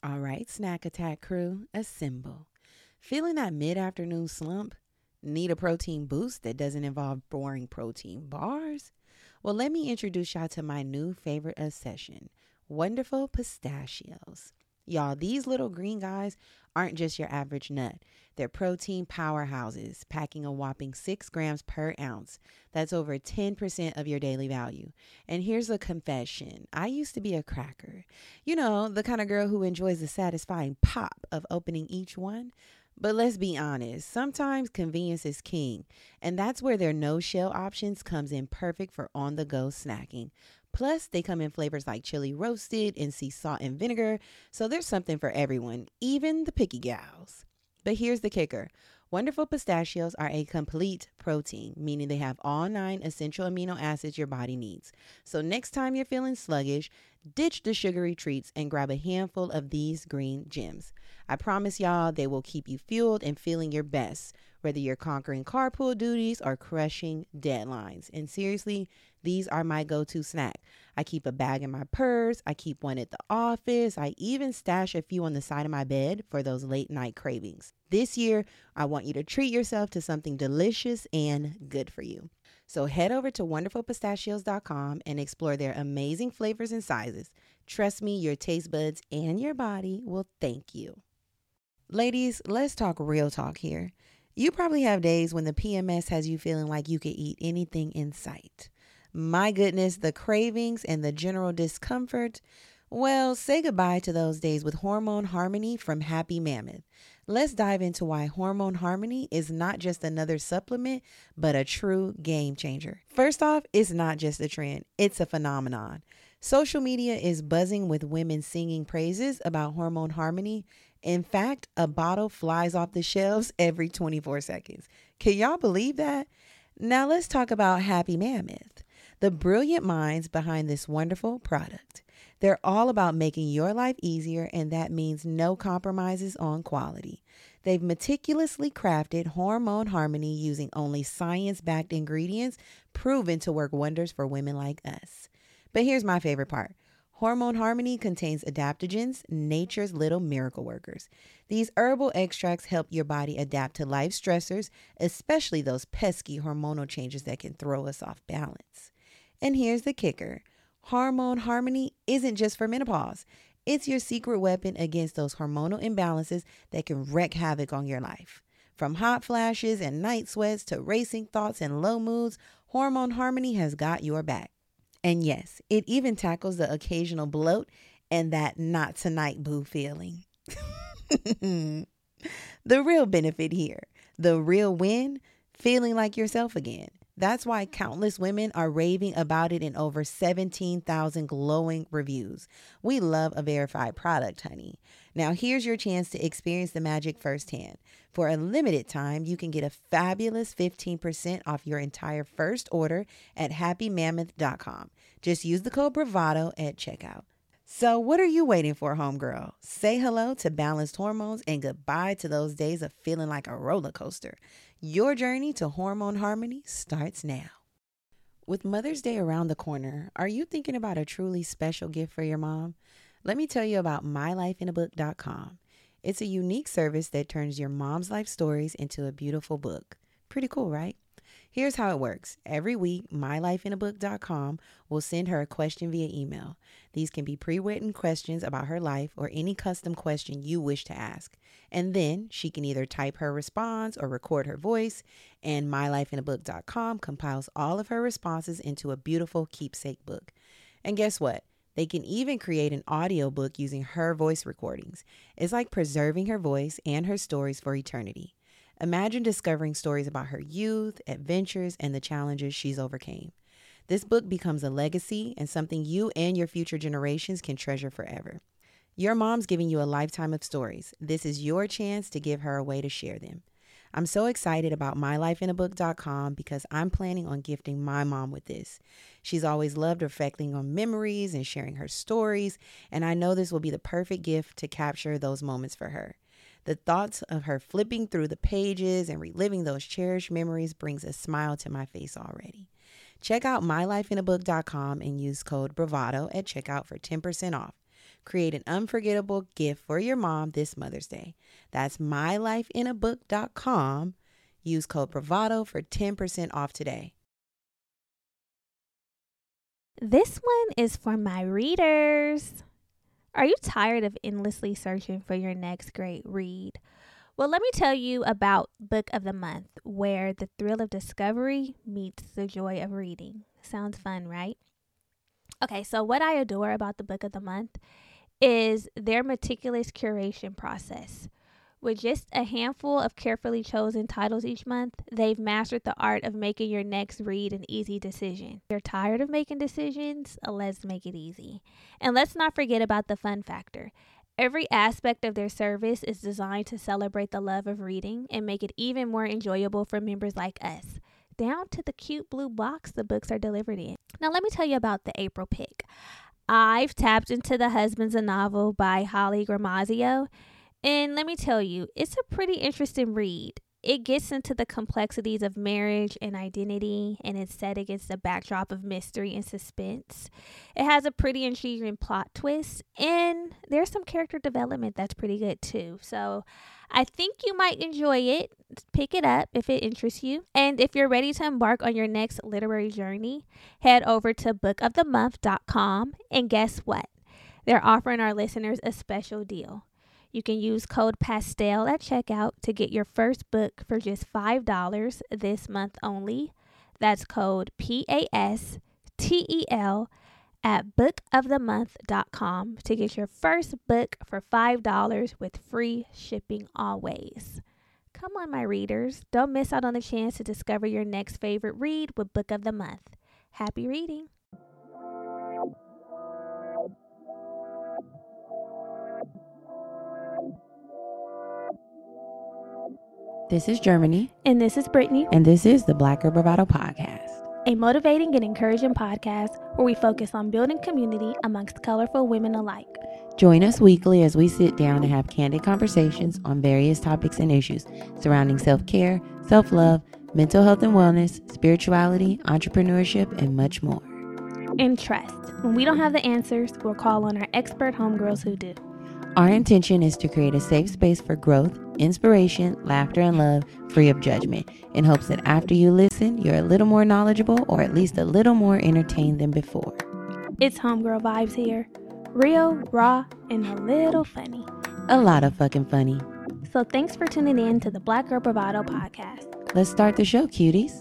All right, Snack Attack crew, assemble. Feeling that mid afternoon slump? Need a protein boost that doesn't involve boring protein bars? Well, let me introduce y'all to my new favorite obsession, Wonderful Pistachios. Y'all, these little green guys aren't just your average nut. They're protein powerhouses, packing a whopping 6 grams per ounce. That's over 10% of your daily value. And here's a confession. I used to be a cracker. You know, the kind of girl who enjoys the satisfying pop of opening each one. But let's be honest, sometimes convenience is king, and that's where their no-shell options comes in perfect for on-the-go snacking. Plus, they come in flavors like chili roasted and sea salt and vinegar, so there's something for everyone, even the picky gals. But here's the kicker. Wonderful Pistachios are a complete protein, meaning they have all 9 essential amino acids your body needs. So next time you're feeling sluggish, ditch the sugary treats and grab a handful of these green gems. I promise y'all they will keep you fueled and feeling your best, whether you're conquering carpool duties or crushing deadlines. And seriously, these are my go-to snack. I keep a bag in my purse. I keep one at the office. I even stash a few on the side of my bed for those late night cravings. This year, I want you to treat yourself to something delicious and good for you. So head over to wonderfulpistachios.com and explore their amazing flavors and sizes. Trust me, your taste buds and your body will thank you. Ladies, let's talk real talk here. You probably have days when the PMS has you feeling like you could eat anything in sight. My goodness, the cravings and the general discomfort. Well, say goodbye to those days with Hormone Harmony from Happy Mammoth. Let's dive into why Hormone Harmony is not just another supplement, but a true game changer. First off, it's not just a trend, it's a phenomenon. Social media is buzzing with women singing praises about Hormone Harmony. In fact, a bottle flies off the shelves every 24 seconds. Can y'all believe that? Now let's talk about Happy Mammoth, the brilliant minds behind this wonderful product. They're all about making your life easier, and that means no compromises on quality. They've meticulously crafted Hormone Harmony using only science-backed ingredients proven to work wonders for women like us. But here's my favorite part. Hormone Harmony contains adaptogens, nature's little miracle workers. These herbal extracts help your body adapt to life stressors, especially those pesky hormonal changes that can throw us off balance. And here's the kicker. Hormone Harmony isn't just for menopause. It's your secret weapon against those hormonal imbalances that can wreak havoc on your life. From hot flashes and night sweats to racing thoughts and low moods, Hormone Harmony has got your back. And yes, it even tackles the occasional bloat and that not tonight boo feeling. The real benefit here, the real win, feeling like yourself again. That's why countless women are raving about it in over 17,000 glowing reviews. We love a verified product, honey. Now here's your chance to experience the magic firsthand. For a limited time, you can get a fabulous 15% off your entire first order at happymammoth.com. Just use the code BRAVADO at checkout. So what are you waiting for, homegirl? Say hello to balanced hormones and goodbye to those days of feeling like a roller coaster. Your journey to Hormone Harmony starts now. With Mother's Day around the corner, are you thinking about a truly special gift for your mom? Let me tell you about mylifeinabook.com. It's a unique service that turns your mom's life stories into a beautiful book. Pretty cool, right? Here's how it works. Every week, mylifeinabook.com will send her a question via email. These can be pre-written questions about her life or any custom question you wish to ask. And then she can either type her response or record her voice, and mylifeinabook.com compiles all of her responses into a beautiful keepsake book. And guess what? They can even create an audiobook using her voice recordings. It's like preserving her voice and her stories for eternity. Imagine discovering stories about her youth, adventures, and the challenges she's overcame. This book becomes a legacy and something you and your future generations can treasure forever. Your mom's giving you a lifetime of stories. This is your chance to give her a way to share them. I'm so excited about mylifeinabook.com because I'm planning on gifting my mom with this. She's always loved reflecting on memories and sharing her stories, and I know this will be the perfect gift to capture those moments for her. The thoughts of her flipping through the pages and reliving those cherished memories brings a smile to my face already. Check out mylifeinabook.com and use code BRAVADO at checkout for 10% off. Create an unforgettable gift for your mom this Mother's Day. That's mylifeinabook.com. Use code Bravado for 10% off today. This one is for my readers. Are you tired of endlessly searching for your next great read? Well, let me tell you about Book of the Month, where the thrill of discovery meets the joy of reading. Sounds fun, right? Okay, so what I adore about the Book of the Month is their meticulous curation process. With just a handful of carefully chosen titles each month, they've mastered the art of making your next read an easy decision. If you're tired of making decisions? Let's make it easy. And let's not forget about the fun factor. Every aspect of their service is designed to celebrate the love of reading and make it even more enjoyable for members like us, down to the cute blue box the books are delivered in. Now, let me tell you about the April pick. I've tapped into The Husband's a Novel by Holly Gramazio, and let me tell you, it's a pretty interesting read. It gets into the complexities of marriage and identity, and it's set against a backdrop of mystery and suspense. It has a pretty intriguing plot twist, and there's some character development that's pretty good too. So I think you might enjoy it. Pick it up if it interests you. And if you're ready to embark on your next literary journey, head over to bookofthemonth.com, and guess what? They're offering our listeners a special deal. You can use code PASTEL at checkout to get your first book for just $5 this month only. That's code PASTEL at bookofthemonth.com to get your first book for $5 with free shipping always. Come on, my readers. Don't miss out on the chance to discover your next favorite read with Book of the Month. Happy reading. This is Germany. And this is Brittany. And this is the Black Girl Bravado Podcast. A motivating and encouraging podcast where we focus on building community amongst colorful women alike. Join us weekly as we sit down and have candid conversations on various topics and issues surrounding self-care, self-love, mental health and wellness, spirituality, entrepreneurship, and much more. And trust, when we don't have the answers, we'll call on our expert homegirls who do. Our intention is to create a safe space for growth, inspiration, laughter, and love, free of judgment, in hopes that after you listen, you're a little more knowledgeable or at least a little more entertained than before. It's homegirl vibes here. Real, raw, and a little funny. A lot of fucking funny. So thanks for tuning in to the Black Girl Bravado Podcast. Let's start the show, cuties.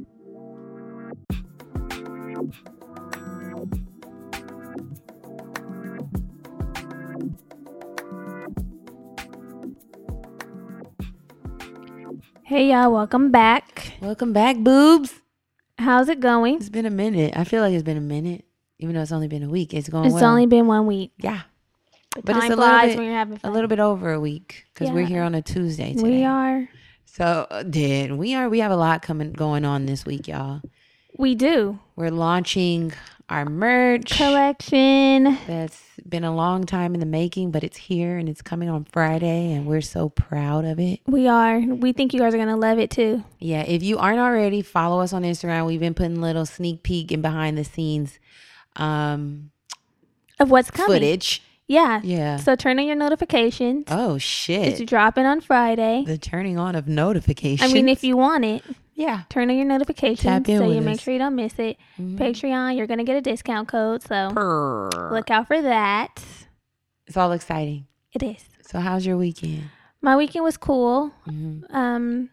Hey y'all, welcome back. Welcome back, boobs. How's it going? It's been a minute. I feel like it's been a minute, even though it's only been a week. It's going well. It's only been 1 week. Yeah. But time flies when you're having fun. A little bit over a week because we're here on a Tuesday today. We are. So, we have a lot going on this week, y'all. We do. We're launching our merch collection. That's been a long time in the making, but it's here and it's coming on Friday and we're so proud of it. We are. We think you guys are going to love it too. Yeah. If you aren't already, follow us on Instagram. We've been putting little sneak peek and behind the scenes of what's coming. Footage. Yeah. Yeah. So turn on your notifications. Oh, shit. It's dropping on Friday. The turning on of notifications. I mean, if you want it. Yeah. Turn on your notifications so you make us. sure you don't miss it. Mm-hmm. Patreon, you're going to get a discount code. So look out for that. It's all exciting. It is. So how's your weekend? My weekend was cool. Mm-hmm.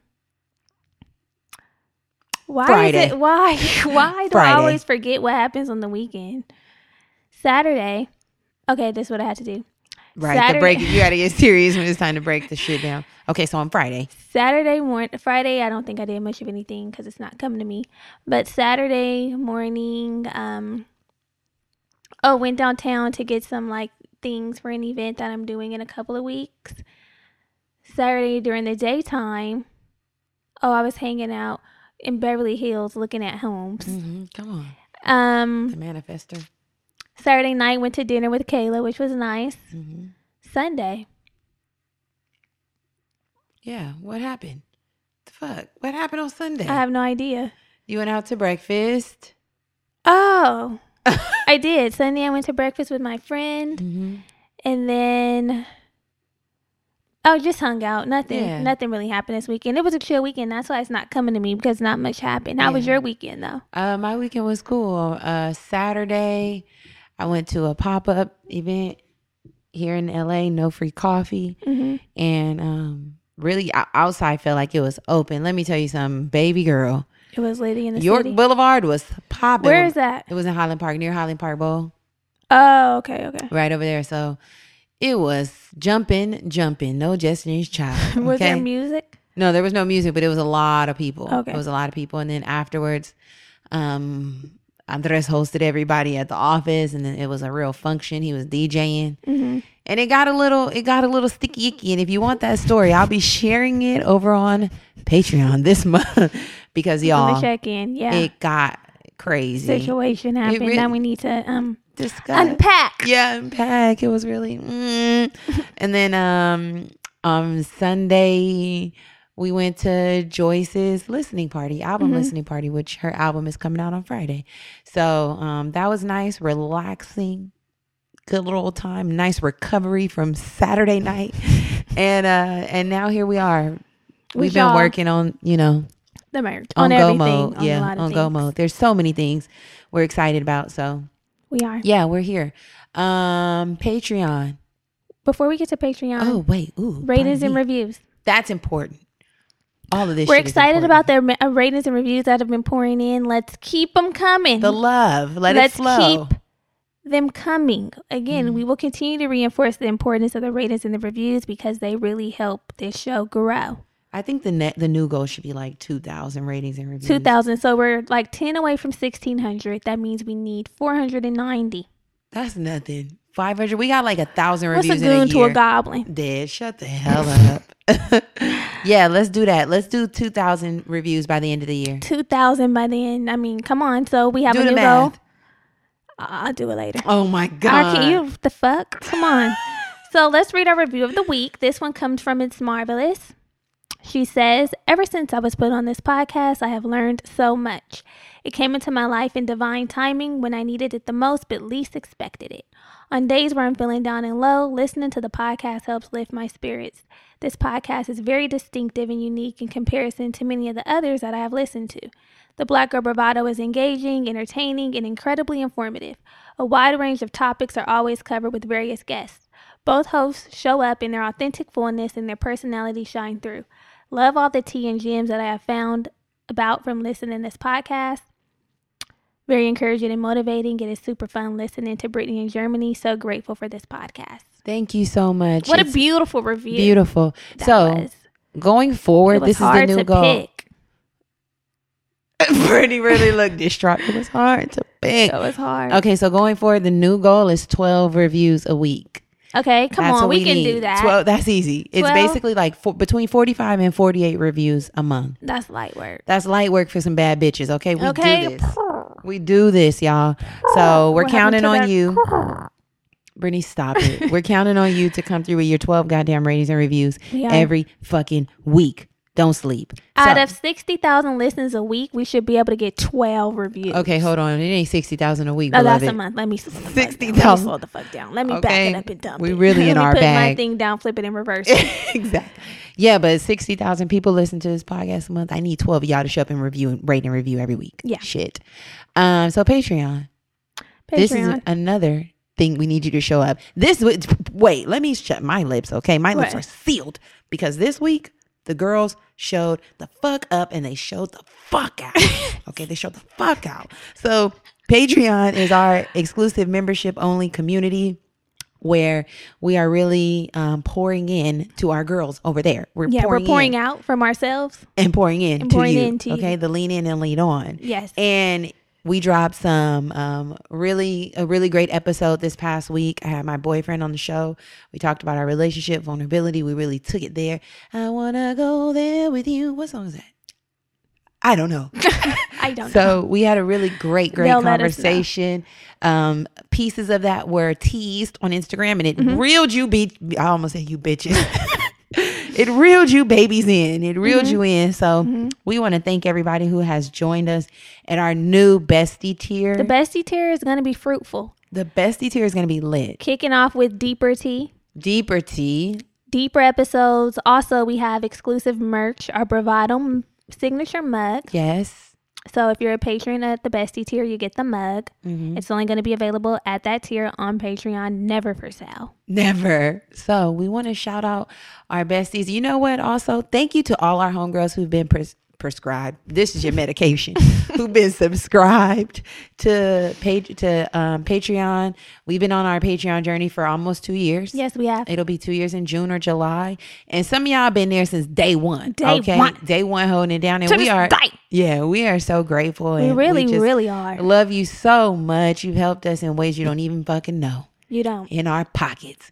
Why Friday. is it? Why do I always forget what happens on the weekend? Saturday. Okay, this is what I had to do. Right, Saturday, the break. You got to get serious when it's time to break the shit down. Okay, so on Friday. Friday, I don't think I did much of anything because it's not coming to me. But Saturday morning, went downtown to get some like things for an event that I'm doing in a couple of weeks. Saturday during the daytime, I was hanging out in Beverly Hills looking at homes. Mm-hmm. Come on. The manifester. Saturday night, went to dinner with Kayla, which was nice. Mm-hmm. Sunday. Yeah, what happened? The fuck? What happened on Sunday? I have no idea. You went out to breakfast? Oh, I did. Sunday, I went to breakfast with my friend. Mm-hmm. And then just hung out. Nothing really happened this weekend. It was a chill weekend. That's why it's not coming to me, because not much happened. How was your weekend though? My weekend was cool. Saturday, I went to a pop-up event here in LA, No Free Coffee. And really outside felt like it was open. Let me tell you something, baby girl. It was lady in the York city. Boulevard was popping. Where is that? It was in Highland Park, near Highland Park Bowl. Oh, okay. Right over there. So it was jumping. No Destiny's Child. Was there music? No, there was no music, but it was a lot of people. Okay. It was a lot of people. And then afterwards, Andres hosted everybody at the office, and then it was a real function. He was DJing. And it got a little sticky icky. And if you want that story, I'll be sharing it over on Patreon this month because y'all, check in. Yeah. It got crazy. Situation happened. Now we need to discuss. Unpack. Yeah, unpack. It was really And then on Sunday we went to Joyce's listening party, listening party, which her album is coming out on Friday. So that was nice, relaxing, good little old time, nice recovery from Saturday night. And now here we are. We've been working on, the merch. On go everything. mode. On go mode. There's so many things we're excited about. So we are. Yeah, we're here. Patreon. Before we get to Patreon. Oh, wait. Ooh. Ratings and reviews. That's important. All of this We're excited about their ratings and reviews that have been pouring in. Let's keep them coming. The love. Let's flow. Keep them coming. Again, we will continue to reinforce the importance of the ratings and the reviews because they really help this show grow. I think the new goal should be like 2,000 ratings and reviews. 2,000. So we're like 10 away from 1,600. That means we need 490. That's nothing. 500. We got like 1,000 reviews What's a in a goon year. to a goblin? Dead. Shut the hell up. Yeah, let's do that. Let's do 2,000 reviews by the end of the year. 2,000 by the end. I mean, come on. So we have a new goal. I'll do it later. Oh my God. Can't you? The fuck? Come on. So let's read our review of the week. This one comes from It's Marvelous. She says, ever since I was put on this podcast, I have learned so much. It came into my life in divine timing when I needed it the most, but least expected it. On days where I'm feeling down and low, listening to the podcast helps lift my spirits. This podcast is very distinctive and unique in comparison to many of the others that I have listened to. The Black Girl Bravado is engaging, entertaining, and incredibly informative. A wide range of topics are always covered with various guests. Both hosts show up in their authentic fullness and their personalities shine through. Love all the tea and gems that I have found about from listening to this podcast. Very encouraging and motivating. It is super fun listening to Brittany in Germany. So grateful for this podcast. Thank you so much. What a beautiful review. Beautiful. So going forward, this is the new goal. Brittany really looked distraught. It was hard to pick. It was hard. Okay, so going forward, the new goal is 12 reviews a week. Okay, come on. We can do that. 12, that's easy. 12? It's basically like between 45 and 48 reviews a month. That's light work. That's light work for some bad bitches. Okay, we do this. We do this, y'all. So we're counting on you. Brittany, stop it. We're counting on you to come through with your 12 goddamn ratings and reviews every fucking week. Don't sleep. Out of 60,000 listens a week, we should be able to get 12 reviews. Okay, hold on. It ain't 60,000 a week. No, that's a month. Let me 60,000. Slow the fuck down. Let me back it up and dump it. We really in our bag. Let me put my thing down, flip it in reverse. Exactly. Yeah, but 60,000 people listen to this podcast a month. I need 12 of y'all to show up and review and rate and review every week. Yeah. Shit. So Patreon. This is another thing we need you to show up. Wait, let me shut my lips. Okay, my lips are sealed because this week the girls showed the fuck up and they showed the fuck out. Okay, they showed the fuck out. So Patreon is our exclusive membership only community where we are really pouring in to our girls over there. We're pouring out from ourselves and pouring in to you. Okay, you. The lean in and lead on. Yes. And we dropped some a really great episode this past week. I had my boyfriend on the show. We talked about our relationship, vulnerability. We really took it there. I wanna go there with you. What song is that? I don't know. I don't know. So we had a really great conversation. Pieces of that were teased on Instagram, and it reeled you. I almost said you bitches. It reeled you babies in. It reeled you in. So we want to thank everybody who has joined us at our new bestie tier. The bestie tier is going to be fruitful. The bestie tier is going to be lit. Kicking off with Deeper Tea. Deeper tea. Deeper episodes. Also, we have exclusive merch, our Bravado signature mug. Yes. So if you're a patron at the bestie tier, you get the mug. Mm-hmm. It's only going to be available at that tier on Patreon, never for sale. Never. So we want to shout out our besties. You know what? Also, thank you to all our homegirls who've been prescribed. This is your medication. Who've been subscribed to Patreon. We've been on our Patreon journey for almost 2 years. Yes, we have. It'll be 2 years in June or July. And some of y'all been there since day one. Day one holding it down. And we are so grateful. We and really are. Love you so much. You've helped us in ways you don't even fucking know. You don't. In our pockets.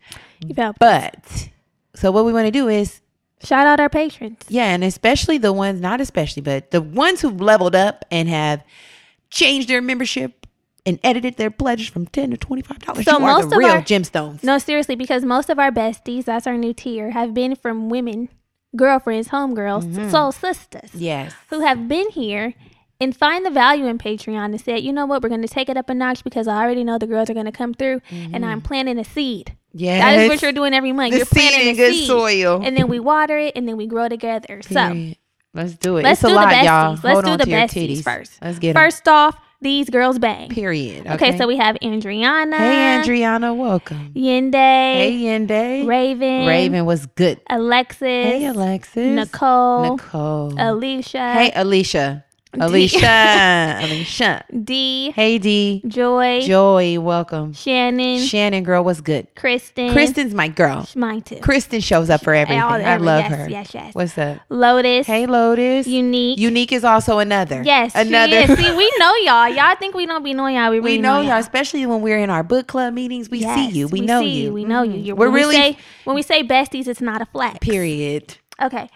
So what we want to do is shout out our patrons. Yeah, and especially the ones, but the ones who've leveled up and have changed their membership and edited their pledges from $10 to $25. So you most are the of real our gemstones. No, seriously, because most of our besties, that's our new tier, have been from women, girlfriends, homegirls, soul sisters. Yes. Who have been here and find the value in Patreon and said, you know what, we're going to take it up a notch because I already know the girls are going to come through and I'm planting a seed. Yes. That is what you're doing every month. You're planting a good seed. Soil. And then we water it and then we grow together. Period. So let's do it. Let's it's do a lot, the besties. y'all. Let's do the besties first. Let's get First off, these girls bang. Period. Okay, so we have Andriana. Hey, Andriana, welcome. Yende. Hey, Yende. Raven. Raven was good. Alexis. Hey, Alexis. Nicole. Alicia. Hey, Alicia. Alicia. D. Hey, D. Joy, welcome. Shannon, girl, what's good? Kristen's my girl. Mine too. Kristen shows up for everything. I love her. Yes. What's up? Lotus. Hey, Lotus. Unique is also another. Yes, another. She is. See, we know y'all. Y'all think we don't be knowing y'all. We really know y'all, especially when we're in our book club meetings. We see you. We know you. We know you. When we say besties, it's not a flex. Period. Okay.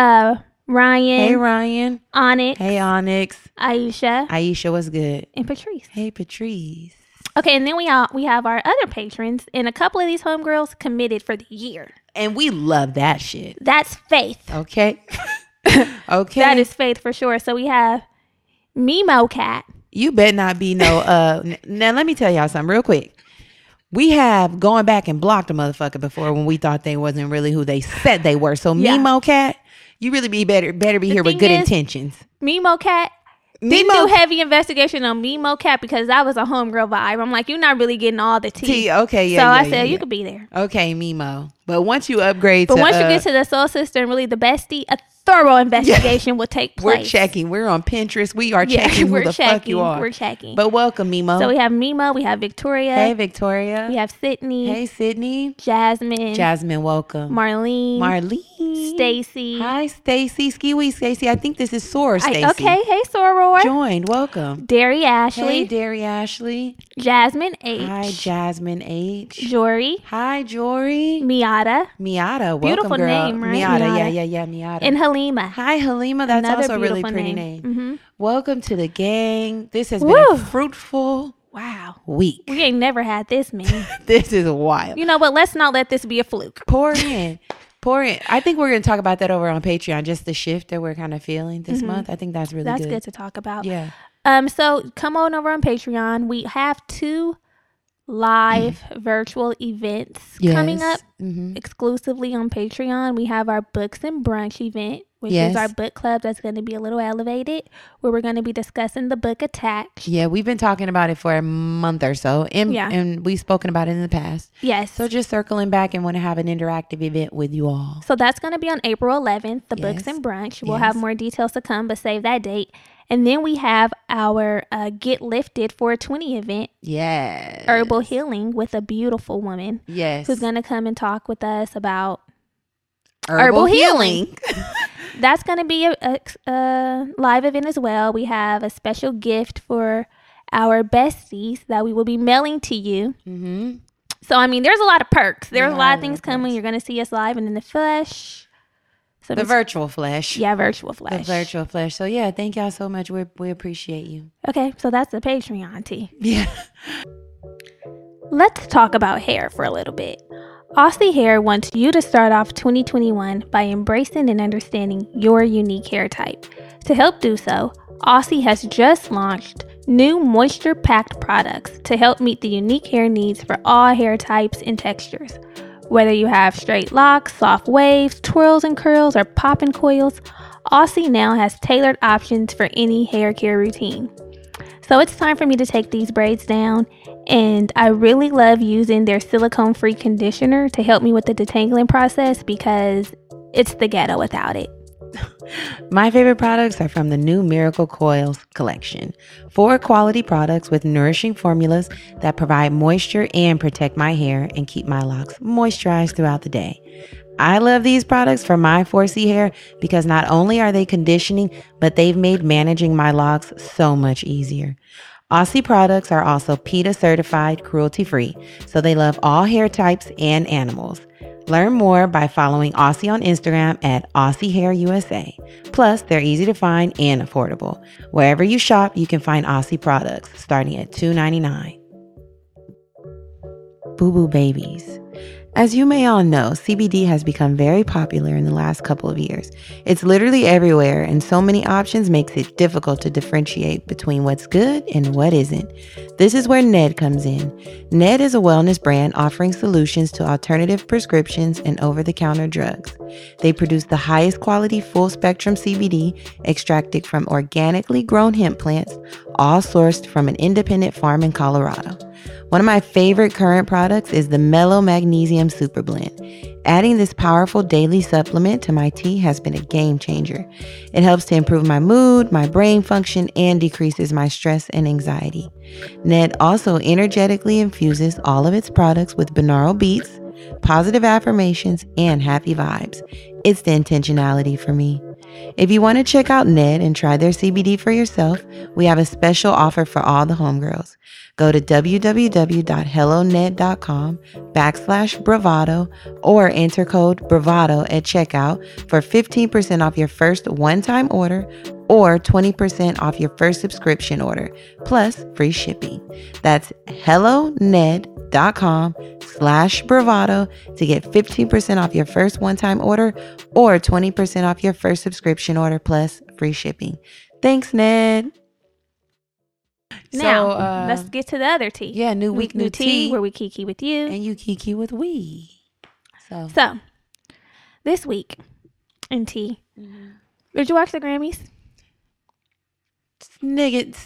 Ryan. Hey, Ryan. Onyx. Hey, Onyx. Aisha was good. And Patrice. Hey, Patrice. Okay, and then we have our other patrons, and a couple of these homegirls committed for the year. And we love that shit. That's faith. Okay. Okay. That is faith for sure. So we have Memo Cat. You better not be no, now let me tell y'all something real quick. We have gone back and blocked a motherfucker before when we thought they wasn't really who they said they were. So Memo Cat, you really better be here with good intentions. Memo Cat didn't do heavy investigation on Memo Cat because that was a homegirl vibe. I'm like, you're not really getting all the tea. Okay, yeah. So I said you could be there. Okay, Memo. But once you upgrade once you get to the soul sister and really the bestie, a thorough investigation will take place. We're checking. We're on Pinterest. We are checking who the fuck you are. We're checking. But welcome, Memo. So we have Memo. We have Victoria. Hey, Victoria. We have Sydney. Hey, Sydney. Jasmine, welcome. Marlene. Stacy. Hi, Stacy. Ski-wee, Stacy. I think this is Soror, Stacy. Okay. Hey, Soror. Joined. Welcome. Derry Ashley. Hey, Derry Ashley. Jasmine H. Hi, Jasmine H. Jory. Hi, Jory. Miata. Welcome, beautiful girl. name, right? Miata. Yeah, Miata. And Halima. Hi, Halima. That's another also a really pretty name. Mm-hmm. Welcome to the gang. This has been a fruitful week. We ain't never had this many. This is wild. You know what? Let's not let this be a fluke. Pour in. I think we're going to talk about that over on Patreon, just the shift that we're kind of feeling this month. I think that's really good. That's good to talk about. Yeah. So come on over on Patreon. We have 2 live virtual events coming up exclusively on Patreon. We have our Books and Brunch event, which is our book club that's going to be a little elevated, where we're going to be discussing the book Attached. Yeah, we've been talking about it for a month or so, and we've spoken about it in the past. Yes. So just circling back and want to have an interactive event with you all. So that's going to be on April 11th, the Books and Brunch. We'll have more details to come, but save that date. And then we have our Get Lifted 420 event. Yes. Herbal healing with a beautiful woman. Yes. Who's going to come and talk with us about herbal healing. That's going to be a live event as well. We have a special gift for our besties that we will be mailing to you. Mm-hmm. So, I mean, there's a lot of perks. There's a lot of things coming. You're going to see us live and in the flesh. So the virtual flesh. Yeah, virtual flesh. The virtual flesh. So, yeah, thank y'all so much. We appreciate you. Okay, so that's the Patreon tea. Yeah. Let's talk about hair for a little bit. Aussie Hair wants you to start off 2021 by embracing and understanding your unique hair type. To help do so, Aussie has just launched new moisture-packed products to help meet the unique hair needs for all hair types and textures. Whether you have straight locks, soft waves, twirls and curls, or pop-in coils, Aussie now has tailored options for any hair care routine. So it's time for me to take these braids down, and I really love using their silicone-free conditioner to help me with the detangling process because it's the ghetto without it. My favorite products are from the new Miracle Coils collection. 4 quality products with nourishing formulas that provide moisture and protect my hair and keep my locks moisturized throughout the day. I love these products for my 4C hair because not only are they conditioning, but they've made managing my locks so much easier. Aussie products are also PETA certified cruelty-free, so they love all hair types and animals. Learn more by following Aussie on Instagram at Aussie Hair USA. Plus, they're easy to find and affordable. Wherever you shop, you can find Aussie products starting at $2.99. Boo Boo Babies. As you may all know, CBD has become very popular in the last couple of years. It's literally everywhere, and so many options makes it difficult to differentiate between what's good and what isn't. This is where Ned comes in. Ned is a wellness brand offering solutions to alternative prescriptions and over-the-counter drugs. They produce the highest quality full-spectrum CBD extracted from organically grown hemp plants, all sourced from an independent farm in Colorado. One of my favorite current products is the Mellow Magnesium Super Blend. Adding this powerful daily supplement to my tea has been a game changer. It helps to improve my mood, my brain function, and decreases my stress and anxiety. Ned also energetically infuses all of its products with binaural beats, positive affirmations, and happy vibes. It's the intentionality for me. If you want to check out Ned and try their CBD for yourself, we have a special offer for all the homegirls. Go to www.helloned.com/bravado or enter code bravado at checkout for 15% off your first one-time order or 20% off your first subscription order, plus free shipping. That's helloned.com/bravado to get 15% off your first one-time order or 20% off your first subscription order, plus free shipping. Thanks, Ned. Now, let's get to the other tea. Yeah, new week, new tea, where we kiki with you. And you kiki with we. So this week in tea, did you watch the Grammys? Sniggets.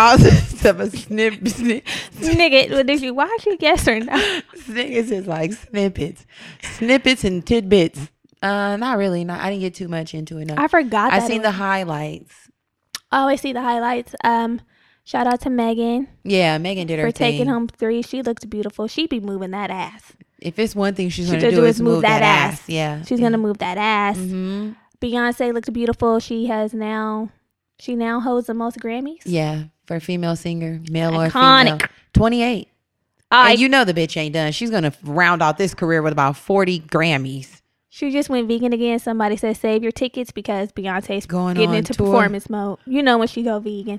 Snigget. Well, did you watch it? Yes or no? Sniggets is like snippets and tidbits. Not really. I didn't get too much into it. No. I forgot. I seen the highlights. Oh, I see the highlights. Shout out to Megan. Yeah, Megan did her for thing. taking home 3. She looked beautiful. She be moving that ass. If it's one thing she's gonna do is move that ass. Yeah, she's gonna move that ass. Mm-hmm. Beyonce looked beautiful. She now holds the most Grammys. Yeah, for a female singer, male Iconic. or female. 28. And you know the bitch ain't done. She's gonna round out this career with about 40 Grammys. She just went vegan again. Somebody said save your tickets because Beyonce's getting into tour. Performance mode. You know when she go vegan.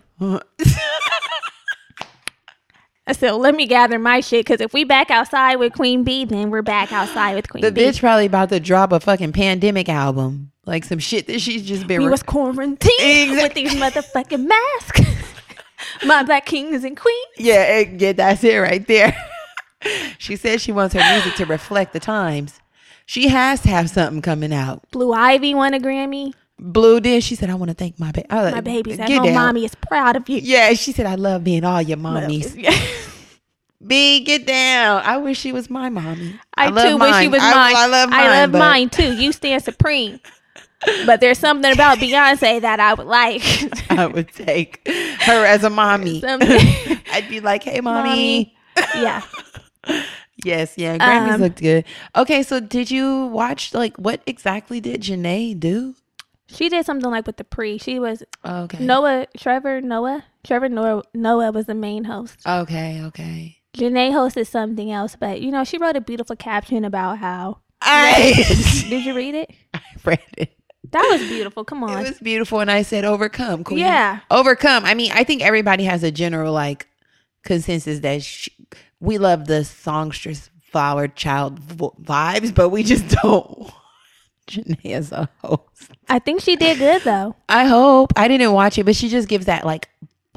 I said, let me gather my shit because if we back outside with Queen Bee, then we're back outside with Queen Bee. The bitch probably about to drop a fucking pandemic album. Like some shit that she's just been... We was quarantined with these motherfucking masks. My black kings and queens. Yeah, that's it right there. She said she wants her music to reflect the times. She has to have something coming out. Blue Ivy won a Grammy. Blue did. She said, I want to thank my baby. My babies at home. Mommy is proud of you. Yeah, she said, I love being all your mommies. B, get down. I wish she was my mommy. I too wish she was mine. I love mine. I love mine too. You stand supreme. But there's something about Beyonce that I would like. I would take her as a mommy. I'd be like, hey, mommy. Yeah. Yes, yeah. Grammys looked good. Okay, so did you watch, like, what exactly did Janae do? She did something like with the pre. She was okay. Trevor Noah was the main host. Okay. Janae hosted something else, but you know, she wrote a beautiful caption about how. Did you read it? I read it. That was beautiful. Come on. It was beautiful, and I said, "Overcome, queen." Yeah, overcome. I mean, I think everybody has a general like consensus that we love the songstress flower child vibes, but we just don't. Janae as a host. I think she did good though. I hope. I didn't watch it, but she just gives that like boring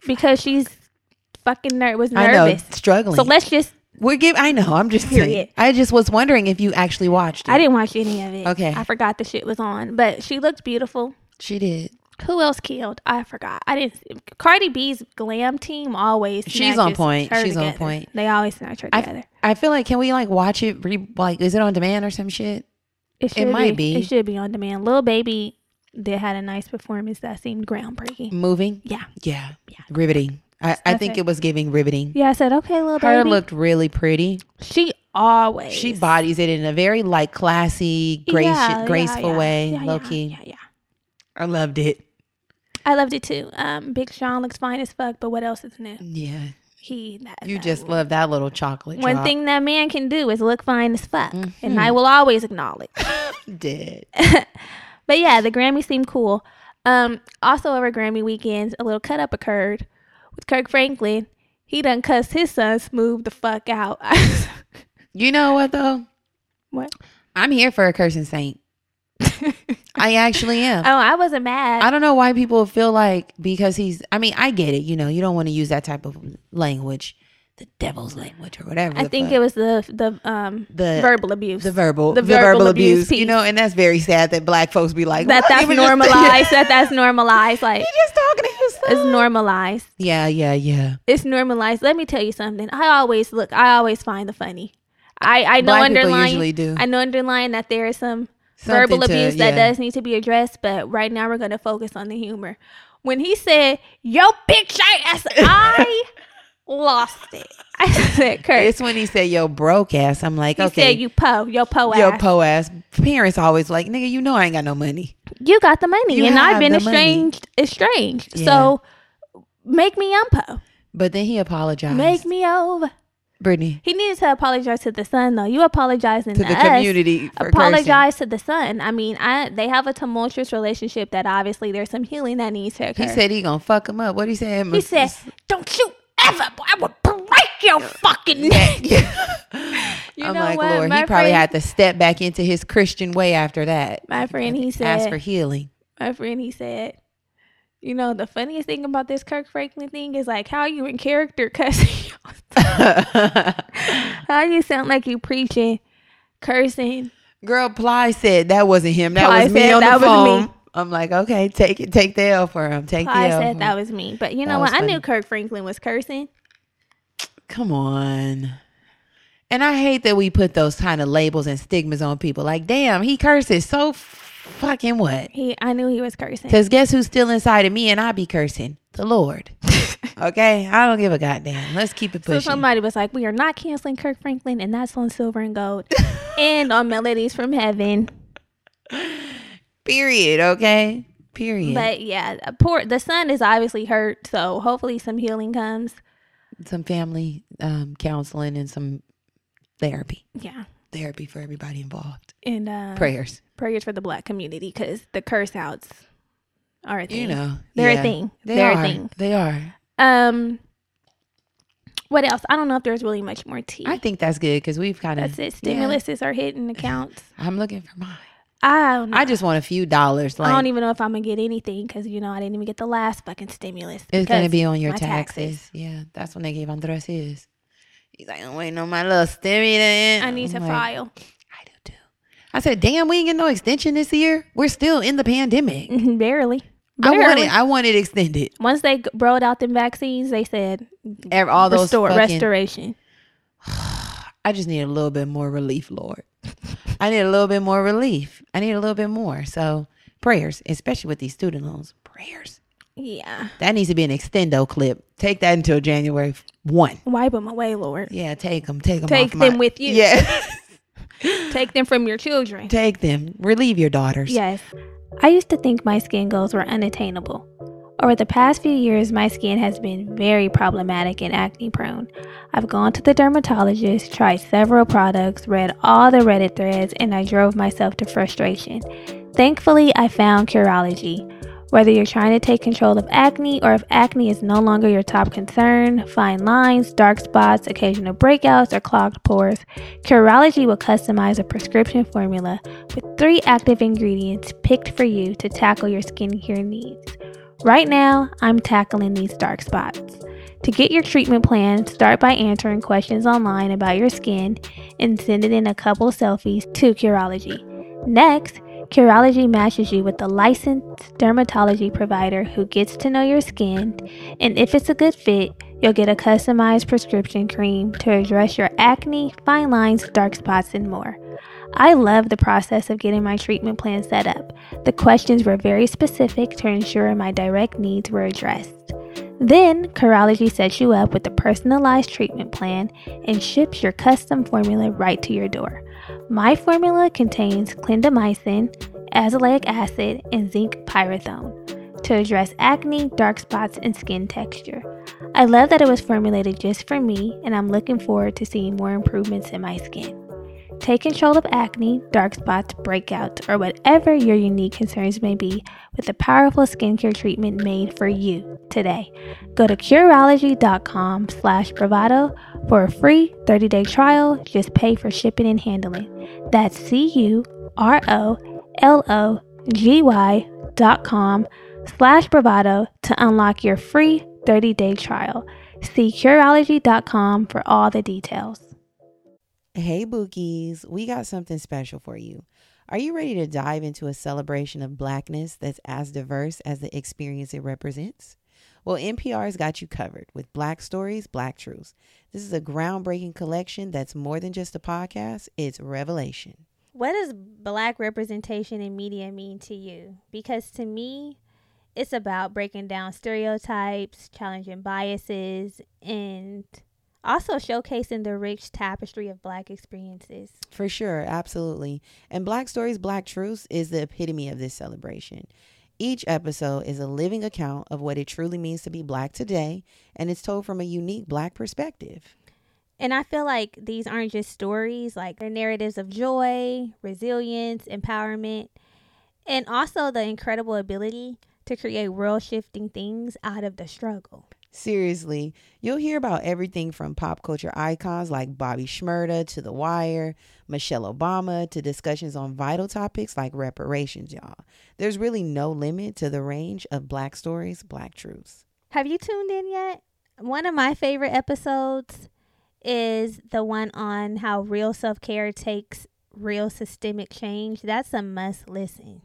because she's fucking was I know, nervous. struggling. So let's just. I know. I'm just saying. Period. I just was wondering if you actually watched it. I didn't watch any of it. Okay. I forgot the shit was on, but she looked beautiful. She did. Who else killed? I forgot. I didn't. Cardi B's glam team always. She's on snatches point. her She's on together. point. They always snatch her together. I feel like, can we like watch it? Is it on demand or some shit? It might be. It should be on demand. Lil Baby did had a nice performance that seemed groundbreaking. Moving. Yeah. Yeah. Riveting. I think it was giving riveting. Yeah, I said, okay, Lil Her Baby. looked really pretty. She always. She bodies it in a very like classy, graceful way. Yeah, low key. Yeah. I loved it. I loved it too. Big Sean looks fine as fuck, but what else is new? Yeah. You just love that little chocolate One drop. thing that man can do is look fine as fuck. Mm-hmm. And I will always acknowledge. Dead. But yeah, the Grammys seemed cool. Also over Grammy weekends, a little cut up occurred with Kirk Franklin. He done cussed his son Smooth the fuck out. You know what though? What? I'm here for a cursing saint. I actually am. Oh, I wasn't mad. I don't know why people feel like because I get it. You know, you don't want to use that type of language, the devil's language or whatever. I think it was the verbal abuse. The verbal abuse piece. You know, and that's very sad that black folks be like that's normalized. That's normalized. Like he just talking to his son. It's normalized. Yeah. It's normalized. Let me tell you something. I always find the funny. I know black underlying. People usually do. I know underlying that there is some verbal abuse that does need to be addressed, but right now we're going to focus on the humor. When he said, "Yo, bitch ass," I lost it. I said, "Kurt." It's when he said, "Yo, broke ass." I'm like, okay. He said, "Yo, po ass." Parents always like, nigga, you know I ain't got no money. You got the money, and I've been estranged. Yeah. So make me po. But then he apologized. Make me over. Brittany. He needed to apologize to the son, though. You apologizing to the community. For apologize cursing. to the son. I mean, they have a tumultuous relationship that obviously there's some healing that needs to occur. He said he gonna fuck him up. What he say? He said, "Don't you ever, I will break your fucking neck." I'm like, Lord, he probably had to step back into his Christian way after that. My friend, he said, ask for healing. My friend, he said, you know, the funniest thing about this Kirk Franklin thing is like how you in character cussing. How you sound like you preaching, cursing. Girl, Ply said that wasn't him. That Ply was me said on that the phone. was me. I'm like, okay, take the L for him. Take Ply the L. said that was me. But you know what? I knew Kirk Franklin was cursing. Come on. And I hate that we put those kind of labels and stigmas on people. Like, damn, he curses. So fucking what? I knew he was cursing. Because guess who's still inside of me and I be cursing? The Lord. Okay? I don't give a goddamn. Let's keep it pushing. So somebody was like, we are not canceling Kirk Franklin, and that's on Silver and Gold and on Melodies from Heaven. Period. Okay? Period. But yeah, the son is obviously hurt, so hopefully some healing comes. Some family counseling and some therapy. Yeah. Therapy for everybody involved. And prayers for the black community, because the curse outs are a thing. You know, they're a thing. They're a thing. They are. What else? I don't know if there's really much more tea. I think that's good because we've kind of. That's it. Stimuluses are hitting accounts. I'm looking for mine. I don't know. I just want a few dollars. Like, I don't even know if I'm gonna get anything because I didn't even get the last fucking stimulus. It's gonna be on your taxes. Yeah, that's when they gave Andres his. He's like, I'm waiting on my little stimulus. I need to file. I do too. I said, damn, we ain't get no extension this year. We're still in the pandemic. Barely. I want it extended. Once they rolled out them vaccines, they said all those restoration. I just need a little bit more relief, Lord. I need a little bit more relief. I need a little bit more. So prayers, especially with these student loans. Prayers. Yeah. That needs to be an extendo clip. Take that until January 1. Wipe them away, Lord. Yeah, take them. Take them. Take them with you. Yeah. Take them from your children. Take them. Relieve your daughters. Yes. I used to think my skin goals were unattainable. Over the past few years, my skin has been very problematic and acne prone. I've gone to the dermatologist, tried several products, read all the Reddit threads, and I drove myself to frustration. Thankfully, I found Curology. Whether you're trying to take control of acne or if acne is no longer your top concern, fine lines, dark spots, occasional breakouts, or clogged pores, Curology will customize a prescription formula with 3 active ingredients picked for you to tackle your skincare needs. Right now, I'm tackling these dark spots. To get your treatment plan, start by answering questions online about your skin and sending in a couple selfies to Curology. Next, Curology matches you with a licensed dermatology provider who gets to know your skin, and if it's a good fit, you'll get a customized prescription cream to address your acne, fine lines, dark spots, and more. I love the process of getting my treatment plan set up. The questions were very specific to ensure my direct needs were addressed. Then, Curology sets you up with a personalized treatment plan and ships your custom formula right to your door. My formula contains clindamycin, azelaic acid, and zinc pyridone to address acne, dark spots, and skin texture. I love that it was formulated just for me, and I'm looking forward to seeing more improvements in my skin. Take control of acne, dark spots, breakouts, or whatever your unique concerns may be with a powerful skincare treatment made for you today. Go to Curology.com/bravado for a free 30-day trial. Just pay for shipping and handling. That's Curology.com/bravado to unlock your free 30-day trial. See Curology.com for all the details. Hey, Bookies, we got something special for you. Are you ready to dive into a celebration of Blackness that's as diverse as the experience it represents? Well, NPR's got you covered with Black Stories, Black Truths. This is a groundbreaking collection that's more than just a podcast, it's revelation. What does Black representation in media mean to you? Because to me, it's about breaking down stereotypes, challenging biases, and also showcasing the rich tapestry of Black experiences. For sure, absolutely. And Black Stories, Black Truths is the epitome of this celebration. Each episode is a living account of what it truly means to be Black today, and it's told from a unique Black perspective. And I feel like these aren't just stories, like they're narratives of joy, resilience, empowerment, and also the incredible ability to create world-shifting things out of the struggle. Seriously, you'll hear about everything from pop culture icons like Bobby Shmurda to The Wire, Michelle Obama, to discussions on vital topics like reparations, y'all. There's really no limit to the range of Black Stories, Black Truths. Have you tuned in yet? One of my favorite episodes is the one on how real self-care takes real systemic change. That's a must listen.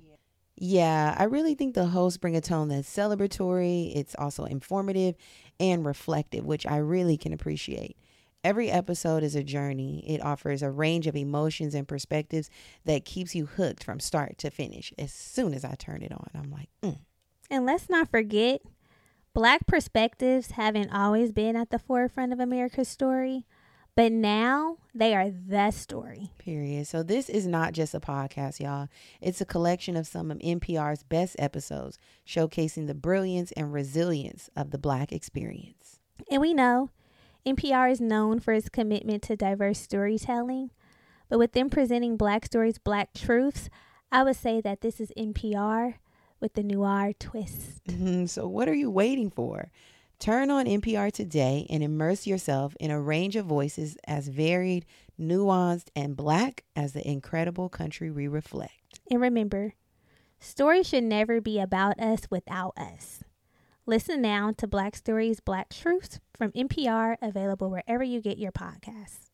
Yeah, I really think the hosts bring a tone that's celebratory. It's also informative and reflective, which I really can appreciate. Every episode is a journey. It offers a range of emotions and perspectives that keeps you hooked from start to finish. As soon as I turn it on, I'm like, And let's not forget, Black perspectives haven't always been at the forefront of America's story, but now they are the story. Period. So this is not just a podcast, y'all. It's a collection of some of NPR's best episodes, showcasing the brilliance and resilience of the Black experience. And we know NPR is known for its commitment to diverse storytelling, but with them presenting Black Stories, Black Truths, I would say that this is NPR with the noir twist. So what are you waiting for? Turn on NPR today and immerse yourself in a range of voices as varied, nuanced, and Black as the incredible country we reflect. And remember, stories should never be about us without us. Listen now to Black Stories, Black Truths from NPR, available wherever you get your podcast.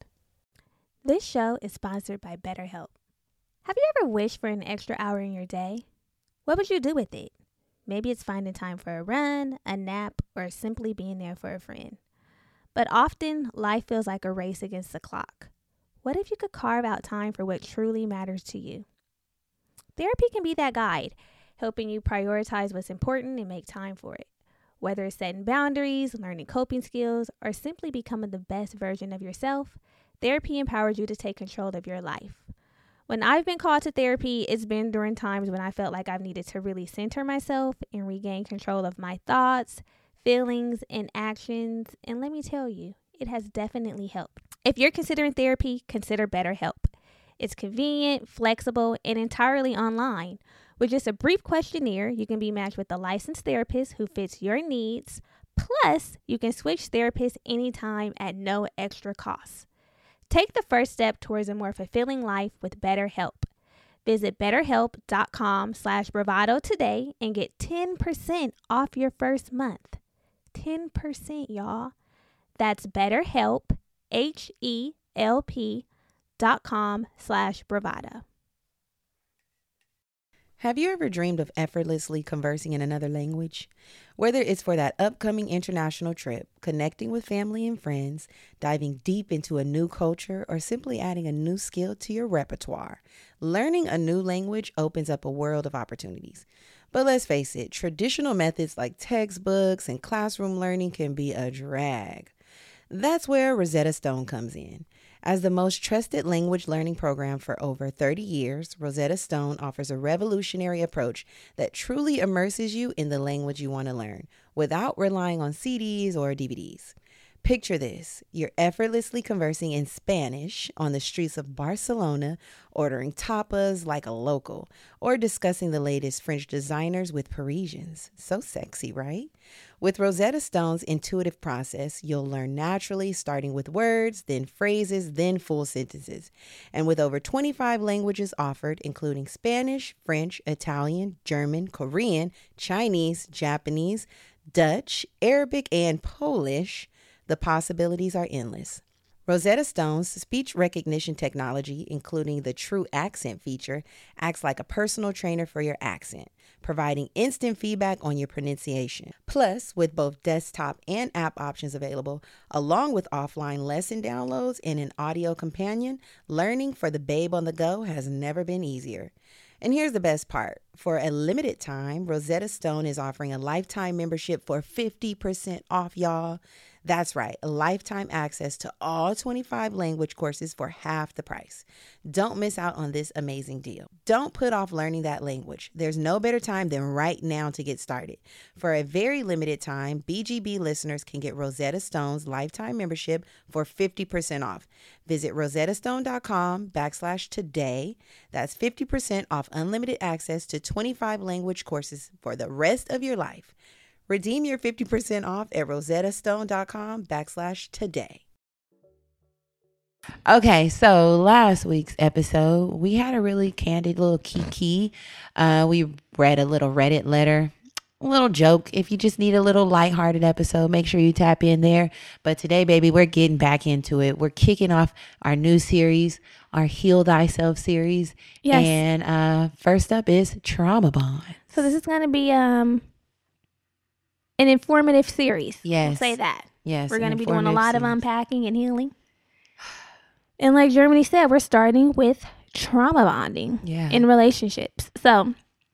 This show is sponsored by BetterHelp. Have you ever wished for an extra hour in your day? What would you do with it? Maybe it's finding time for a run, a nap, or simply being there for a friend. But often, life feels like a race against the clock. What if you could carve out time for what truly matters to you? Therapy can be that guide, helping you prioritize what's important and make time for it. Whether it's setting boundaries, learning coping skills, or simply becoming the best version of yourself, therapy empowers you to take control of your life. When I've been called to therapy, it's been during times when I felt like I've needed to really center myself and regain control of my thoughts, feelings, and actions. And let me tell you, it has definitely helped. If you're considering therapy, consider BetterHelp. It's convenient, flexible, and entirely online. With just a brief questionnaire, you can be matched with a licensed therapist who fits your needs. Plus, you can switch therapists anytime at no extra cost. Take the first step towards a more fulfilling life with BetterHelp. Visit betterhelp.com/bravado today and get 10% off your first month. 10%, y'all. That's BetterHelp, HELP.com/bravado. Have you ever dreamed of effortlessly conversing in another language? Whether it's for that upcoming international trip, connecting with family and friends, diving deep into a new culture, or simply adding a new skill to your repertoire, learning a new language opens up a world of opportunities. But let's face it, traditional methods like textbooks and classroom learning can be a drag. That's where Rosetta Stone comes in. As the most trusted language learning program for over 30 years, Rosetta Stone offers a revolutionary approach that truly immerses you in the language you want to learn without relying on CDs or DVDs. Picture this: you're effortlessly conversing in Spanish on the streets of Barcelona, ordering tapas like a local, or discussing the latest French designers with Parisians. So sexy, right? With Rosetta Stone's intuitive process, you'll learn naturally, starting with words, then phrases, then full sentences. And with over 25 languages offered, including Spanish, French, Italian, German, Korean, Chinese, Japanese, Dutch, Arabic, and Polish, the possibilities are endless. Rosetta Stone's speech recognition technology, including the True Accent feature, acts like a personal trainer for your accent, providing instant feedback on your pronunciation. Plus, with both desktop and app options available, along with offline lesson downloads and an audio companion, learning for the babe on the go has never been easier. And here's the best part. For a limited time, Rosetta Stone is offering a lifetime membership for 50% off, y'all. That's right, a lifetime access to all 25 language courses for half the price. Don't miss out on this amazing deal. Don't put off learning that language. There's no better time than right now to get started. For a very limited time, BGB listeners can get Rosetta Stone's lifetime membership for 50% off. Visit rosettastone.com/today. That's 50% off unlimited access to 25 language courses for the rest of your life. Redeem your 50% off at rosettastone.com/today. Okay, so last week's episode, we had a really candid little kiki. We read a little Reddit letter, a little joke. If you just need a little lighthearted episode, make sure you tap in there. But today, baby, we're getting back into it. We're kicking off our new series, our Heal Thyself series. Yes. And first up is Trauma Bond. So this is going to be an informative series. Yes. We'll say that. Yes. We're going to be informative doing a lot of series. unpacking and healing. And like Germany said, we're starting with trauma bonding in relationships. So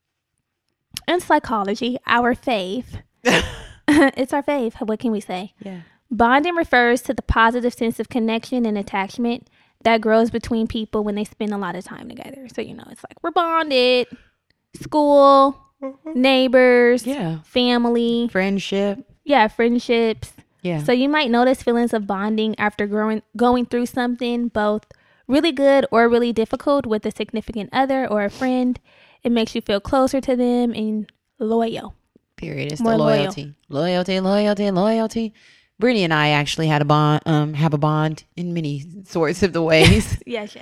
in psychology, our fave, it's our fave. What can we say? Yeah. Bonding refers to the positive sense of connection and attachment that grows between people when they spend a lot of time together. So, it's like we're bonded, school, neighbors, family, friendship. Yeah, friendships. Yeah. So you might notice feelings of bonding after going through something both really good or really difficult with a significant other or a friend. It makes you feel closer to them and loyal. Period. It's more the loyalty. Loyalty. Brittany and I actually had a bond, have a bond in many sorts of the ways. Yes.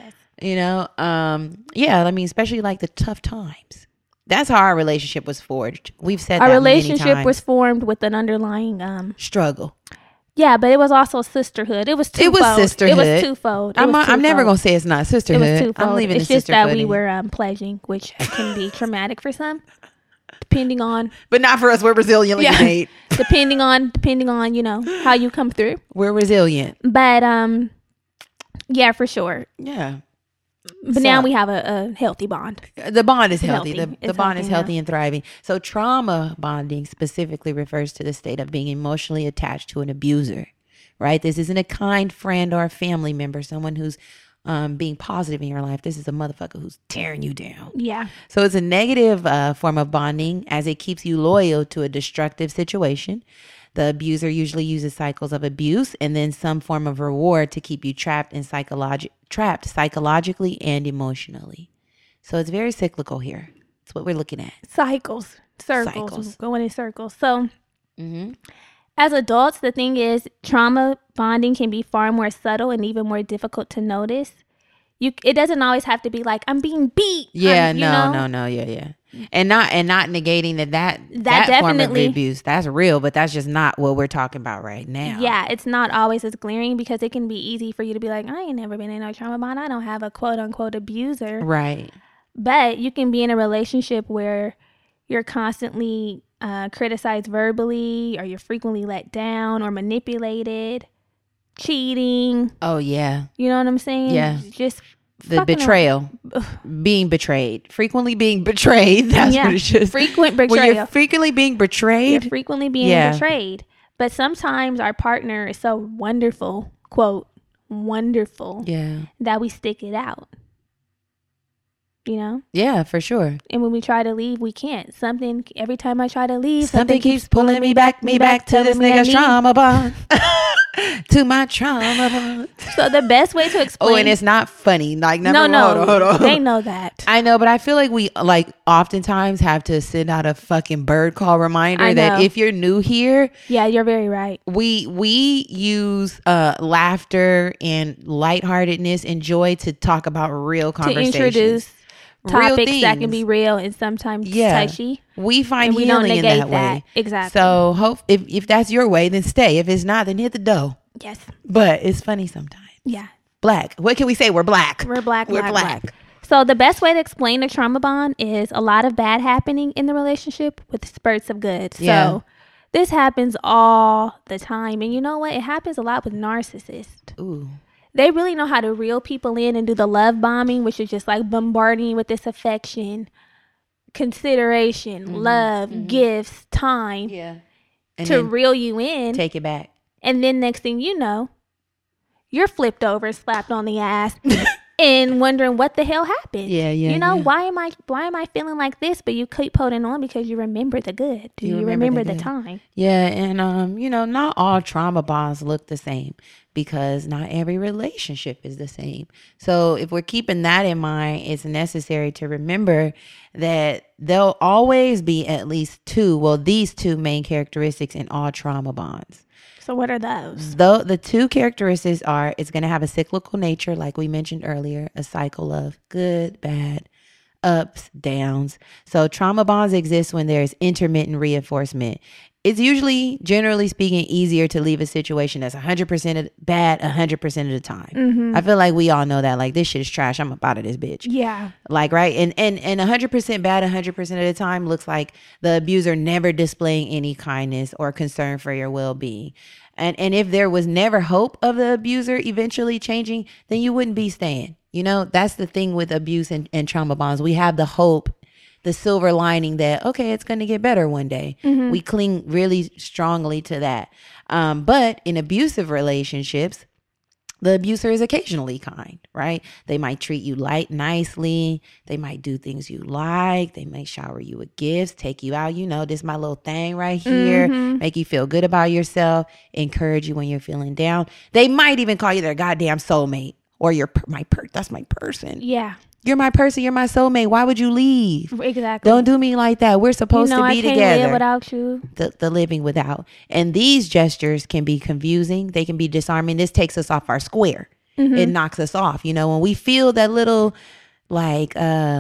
Especially like the tough times. That's how our relationship was forged. We've said our that relationship many times. was formed with an underlying struggle. Yeah, but it was also sisterhood. It was twofold. It was sisterhood. It was twofold. I'm never gonna say it's not sisterhood. It was twofold. I'm leaving it's the just sisterhood. that we were pledging, which can be traumatic for some, depending on. But not for us. We're resilient, Nate. depending on how you come through. We're resilient. But yeah, for sure. Yeah. But now we have a healthy bond. The bond is healthy. The bond is healthy now. and thriving. So trauma bonding specifically refers to the state of being emotionally attached to an abuser, right? This isn't a kind friend or a family member, someone who's being positive in your life. This is a motherfucker who's tearing you down. Yeah. So it's a negative form of bonding as it keeps you loyal to a destructive situation. The abuser usually uses cycles of abuse and then some form of reward to keep you trapped psychologically and emotionally. So it's very cyclical here. That's what we're looking at. Circles. Going in circles. So as adults, the thing is, trauma bonding can be far more subtle and even more difficult to notice. It doesn't always have to be like I'm being beat. Yeah, no, yeah. And not negating that form of definitely abuse. That's real, but that's just not what we're talking about right now. Yeah, it's not always as glaring because it can be easy for you to be like, I ain't never been in no trauma bond. I don't have a quote unquote abuser. Right. But you can be in a relationship where you're constantly criticized verbally, or you're frequently let down or manipulated, cheating. Oh yeah. You know what I'm saying? Yeah. Just the betrayal, being betrayed, frequently being betrayed. That's what it's just. Frequent betrayal. When you're frequently being betrayed. You're frequently being betrayed. But sometimes our partner is so wonderful, quote, wonderful, that we stick it out. You know? Yeah, for sure. And when we try to leave, we can't. Every time I try to leave, something keeps pulling me back to this nigga's trauma bond. To my trauma bond. So the best way to explain. Oh, and it's not funny. Like, no. Hold on. They know that. I know, but I feel like we oftentimes have to send out a fucking bird call reminder that if you're new here. Yeah, you're very right. We use laughter and lightheartedness and joy to talk about real conversations. To introduce topics that can be real and sometimes touchy. We find healing in that way. Exactly. So if that's your way, then stay. If it's not, then hit the door. Yes. But it's funny sometimes. Yeah. Black. What can we say? We're black. We're black. So the best way to explain the trauma bond is a lot of bad happening in the relationship with spurts of good. So this happens all the time. And you know what? It happens a lot with narcissists. Ooh. They really know how to reel people in and do the love bombing, which is just like bombarding with this affection, consideration, love, gifts, time to reel you in. Take it back. And then next thing you know, you're flipped over and slapped on the ass and wondering what the hell happened. You know, why am I feeling like this? But you keep holding on because you remember the good. Do you remember the time? Yeah, and not all trauma bonds look the same, because not every relationship is the same. So if we're keeping that in mind, it's necessary to remember that there'll always be at least these two main characteristics in all trauma bonds. So what are those? The two characteristics are, it's going to have a cyclical nature, like we mentioned earlier, a cycle of good, bad, ups, downs. So trauma bonds exist when there's intermittent reinforcement. It's usually, generally speaking, easier to leave a situation that's 100% bad 100% of the time. Mm-hmm. I feel like we all know that. Like, this shit is trash. I'm up out of this bitch. Yeah. Like, right? And 100% bad 100% of the time looks like the abuser never displaying any kindness or concern for your well-being. And if there was never hope of the abuser eventually changing, then you wouldn't be staying. You know, that's the thing with abuse and trauma bonds. We have the hope, the silver lining that, okay, it's going to get better one day. Mm-hmm. We cling really strongly to that. But in abusive relationships, the abuser is occasionally kind, right? They might treat you nicely. They might do things you like. They might shower you with gifts, take you out. You know, this is my little thing right here. Mm-hmm. Make you feel good about yourself. Encourage you when you're feeling down. They might even call you their goddamn soulmate, or that's my person. Yeah. You're my person. You're my soulmate. Why would you leave? Exactly. Don't do me like that. We're supposed to be together. I can't live without you. The living without. And these gestures can be confusing. They can be disarming. This takes us off our square. Mm-hmm. It knocks us off. You know, when we feel that little like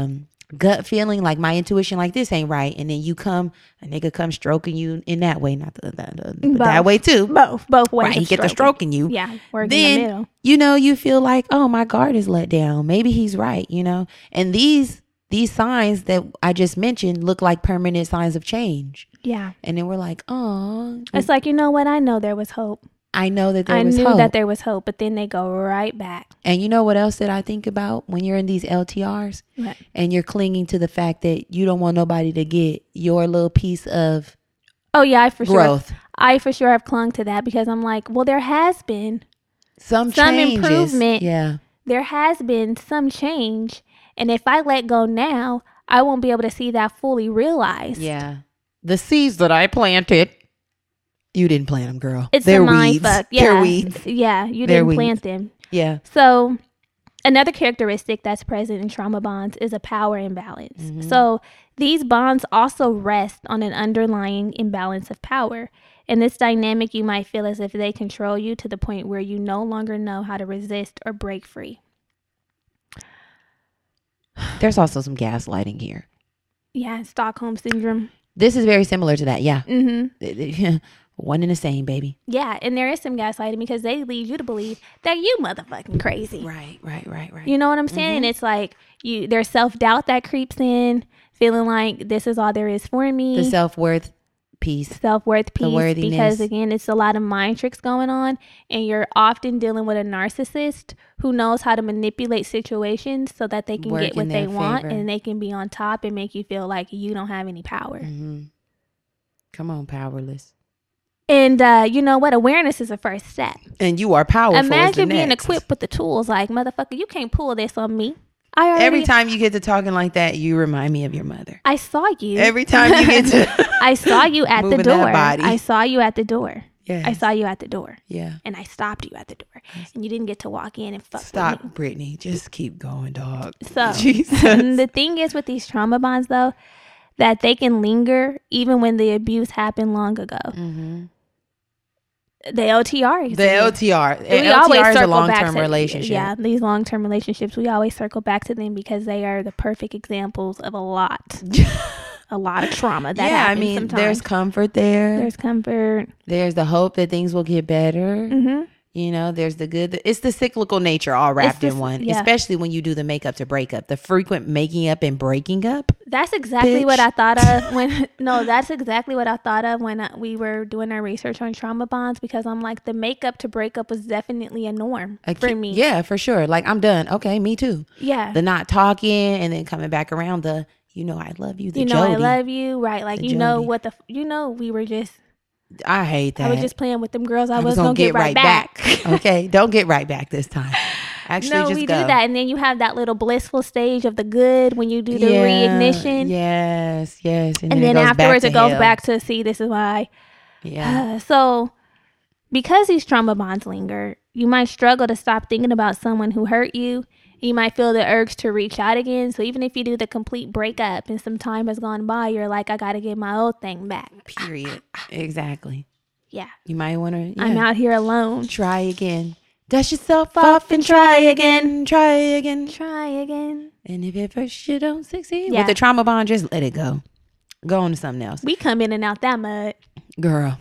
gut feeling, like my intuition, like this ain't right, and then a nigga come stroking you in that way, not that way too. Both ways. Right, he get the stroking you. Yeah, working in the middle. You know, you feel like, oh, my guard is let down. Maybe he's right. You know, and these signs that I just mentioned look like permanent signs of change. Yeah, and then we're like, oh, it's like, you know what? I know there was hope. I know that there was hope. I knew that there was hope, but then they go right back. And you know what else that I think about when you're in these LTRs? What? And you're clinging to the fact that you don't want nobody to get your little piece of growth. I for sure have clung to that, because I'm like, well, there has been some changes. Improvement. Yeah. There has been some change. And if I let go now, I won't be able to see that fully realized. Yeah. The seeds that I planted, you didn't plant them, girl. They're a mind fuck. Yeah. They're weeds. Yeah, you didn't plant them. Yeah. So another characteristic that's present in trauma bonds is a power imbalance. Mm-hmm. So these bonds also rest on an underlying imbalance of power. In this dynamic, you might feel as if they control you to the point where you no longer know how to resist or break free. There's also some gaslighting here. Yeah, Stockholm syndrome. This is very similar to that. Yeah. Mm-hmm. One and the same, baby. Yeah, and there is some gaslighting because they lead you to believe that you motherfucking crazy. Right. You know what I'm saying? And it's like there's self-doubt that creeps in, feeling like this is all there is for me. The self-worth piece. Because again, it's a lot of mind tricks going on, and you're often dealing with a narcissist who knows how to manipulate situations so that they can get what they want, and they can be on top and make you feel like you don't have any power. Mm-hmm. Come on, powerless. And you know what? Awareness is the first step. And you are powerful. Imagine being equipped with the tools. Like, motherfucker, you can't pull this on me. Every time you get to talking like that, you remind me of your mother. I saw you. Every time you get to I saw you at the door. Body. I saw you at the door. Yes. I saw you at the door. Yeah. And I stopped you at the door. And you didn't get to walk in and fuck Stop, with me. Brittany. Just keep going, dog. So Jesus. The thing is with these trauma bonds, though, that they can linger even when the abuse happened long ago. Mm-hmm. The LTR. The LTR. We always LTR is a circle long-term back to relationship. Yeah, these long-term relationships, we always circle back to them because they are the perfect examples of a lot of trauma that happens. I mean, sometimes. There's comfort there. There's comfort. There's the hope that things will get better. Mm-hmm. You know, there's the good. It's the cyclical nature all wrapped in one, especially when you do the makeup to break up, the frequent making up and breaking up. That's exactly what I thought of that's exactly what I thought of when we were doing our research on trauma bonds, because I'm like, the makeup to break up was definitely a norm for me. Yeah, for sure. Like, I'm done. Okay, me too. Yeah. The not talking and then coming back around I love you. I love you. Right. Like, we were just. I hate that. I was just playing with them girls. I was gonna get right back. Okay, don't get right back this time. Actually, do that, and then you have that little blissful stage of the good when you do the reignition. Yes, and then afterwards it goes back to see. This is why. Yeah. So, because these trauma bonds linger, you might struggle to stop thinking about someone who hurt you. You might feel the urge to reach out again. So even if you do the complete breakup and some time has gone by, you're like, I got to get my old thing back. Period. Exactly. Yeah. You might want to. Yeah. I'm out here alone. Try again. Dust yourself off and try again. Try again. Try again. And if at first you don't succeed with the trauma bond, just let it go. Go on to something else. We come in and out that mud. Girl.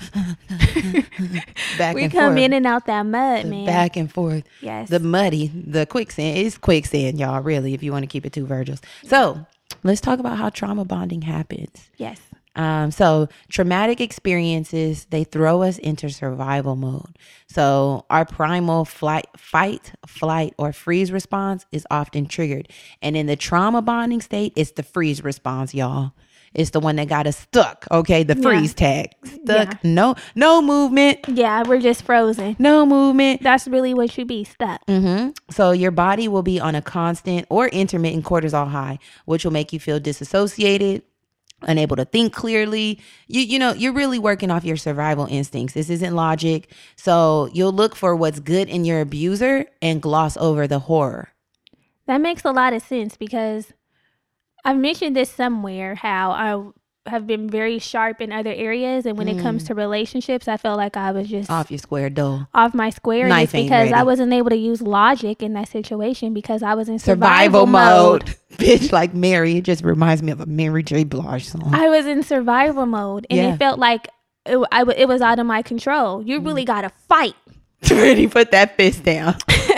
We come in and out that mud, man. Back and forth. Yes. The quicksand is quicksand, y'all, really, if you want to keep it two Virgils. So let's talk about how trauma bonding happens. Yes. So traumatic experiences, they throw us into survival mode. So our primal fight, flight, or freeze response is often triggered. And in the trauma bonding state, it's the freeze response, y'all. It's the one that got us stuck. Okay. The freeze tag. Stuck. Yeah. No movement. Yeah. We're just frozen. No movement. That's really what you be, stuck. Mm-hmm. So your body will be on a constant or intermittent cortisol high, which will make you feel disassociated, unable to think clearly. You're really working off your survival instincts. This isn't logic. So you'll look for what's good in your abuser and gloss over the horror. That makes a lot of sense, because I've mentioned this somewhere, how I have been very sharp in other areas. And when it comes to relationships, I felt like I was just off your square, dull. Off my square. Because I wasn't able to use logic in that situation because I was in survival mode. Bitch, like Mary. It just reminds me of a Mary J. Blige song. I was in survival mode. And it felt like it was out of my control. You really got to fight. Really put that fist down.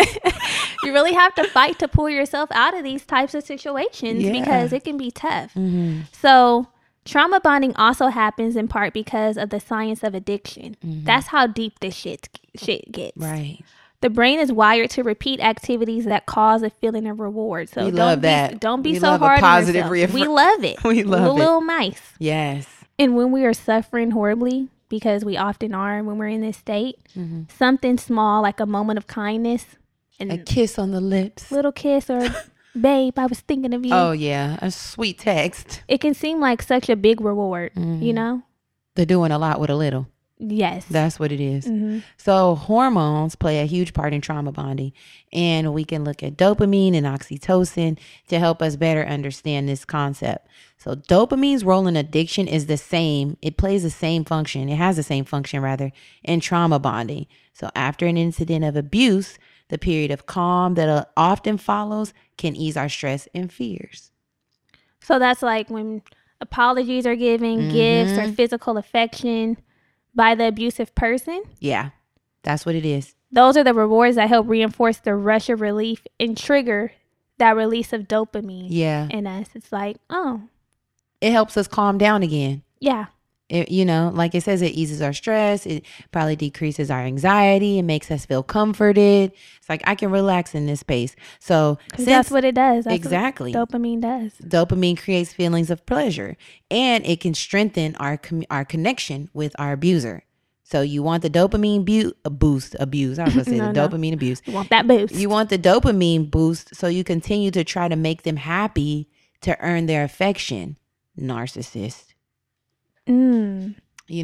You really have to fight to pull yourself out of these types of situations because it can be tough. Mm-hmm. So trauma bonding also happens in part because of the science of addiction. Mm-hmm. That's how deep this shit gets. Right. The brain is wired to repeat activities that cause a feeling of reward. So don't be so hard on yourself. We love it. We love it. Little mice. Yes. And when we are suffering horribly, because we often are when we're in this state, something small like a moment of kindness, and a kiss on the lips, little kiss, or babe, I was thinking of you. Oh yeah, a sweet text. It can seem like such a big reward, you know? They're doing a lot with a little. Yes. That's what it is. Mm-hmm. So hormones play a huge part in trauma bonding, and we can look at dopamine and oxytocin to help us better understand this concept. So dopamine's role in addiction is the same. It plays the same function. It has the same function rather in trauma bonding. So after an incident of abuse, The period of calm that often follows can ease our stress and fears. So that's like when apologies are given, gifts, or physical affection by the abusive person. Yeah, that's what it is. Those are the rewards that help reinforce the rush of relief and trigger that release of dopamine in us. It's like, oh. It helps us calm down again. Yeah. It, like it says, it eases our stress. It probably decreases our anxiety. It makes us feel comforted. It's like, I can relax in this space. So that's what it does. That's exactly. What dopamine does. Dopamine creates feelings of pleasure, and it can strengthen our connection with our abuser. So you want the dopamine boost abuse. I was going to say dopamine abuse. You want that boost. You want the dopamine boost, so you continue to try to make them happy to earn their affection. Narcissist. You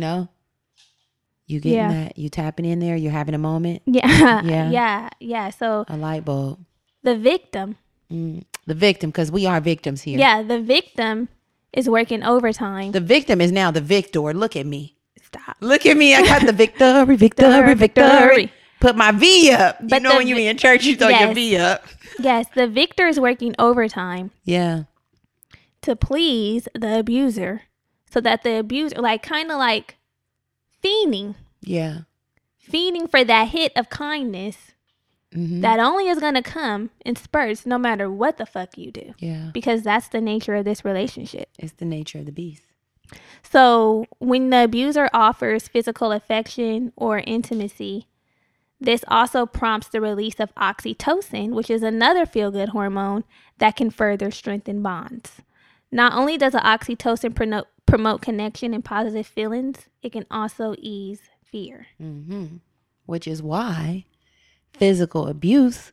getting that? You tapping in there? You're having a moment? Yeah. So a light bulb. The victim. The victim, because we are victims here. Yeah, the victim is working overtime. The victim is now the victor. Look at me. Stop. Look at me. I got the victory. Put my V up. But when you in church, you throw your V up. Yes, the victor is working overtime. Yeah. To please the abuser. So that the abuser, kind of like fiending. Yeah. Fiending for that hit of kindness that only is going to come in spurts no matter what the fuck you do. Yeah. Because that's the nature of this relationship. It's the nature of the beast. So when the abuser offers physical affection or intimacy, this also prompts the release of oxytocin, which is another feel-good hormone that can further strengthen bonds. Not only does the oxytocin promote connection and positive feelings, it can also ease fear. Which is why physical abuse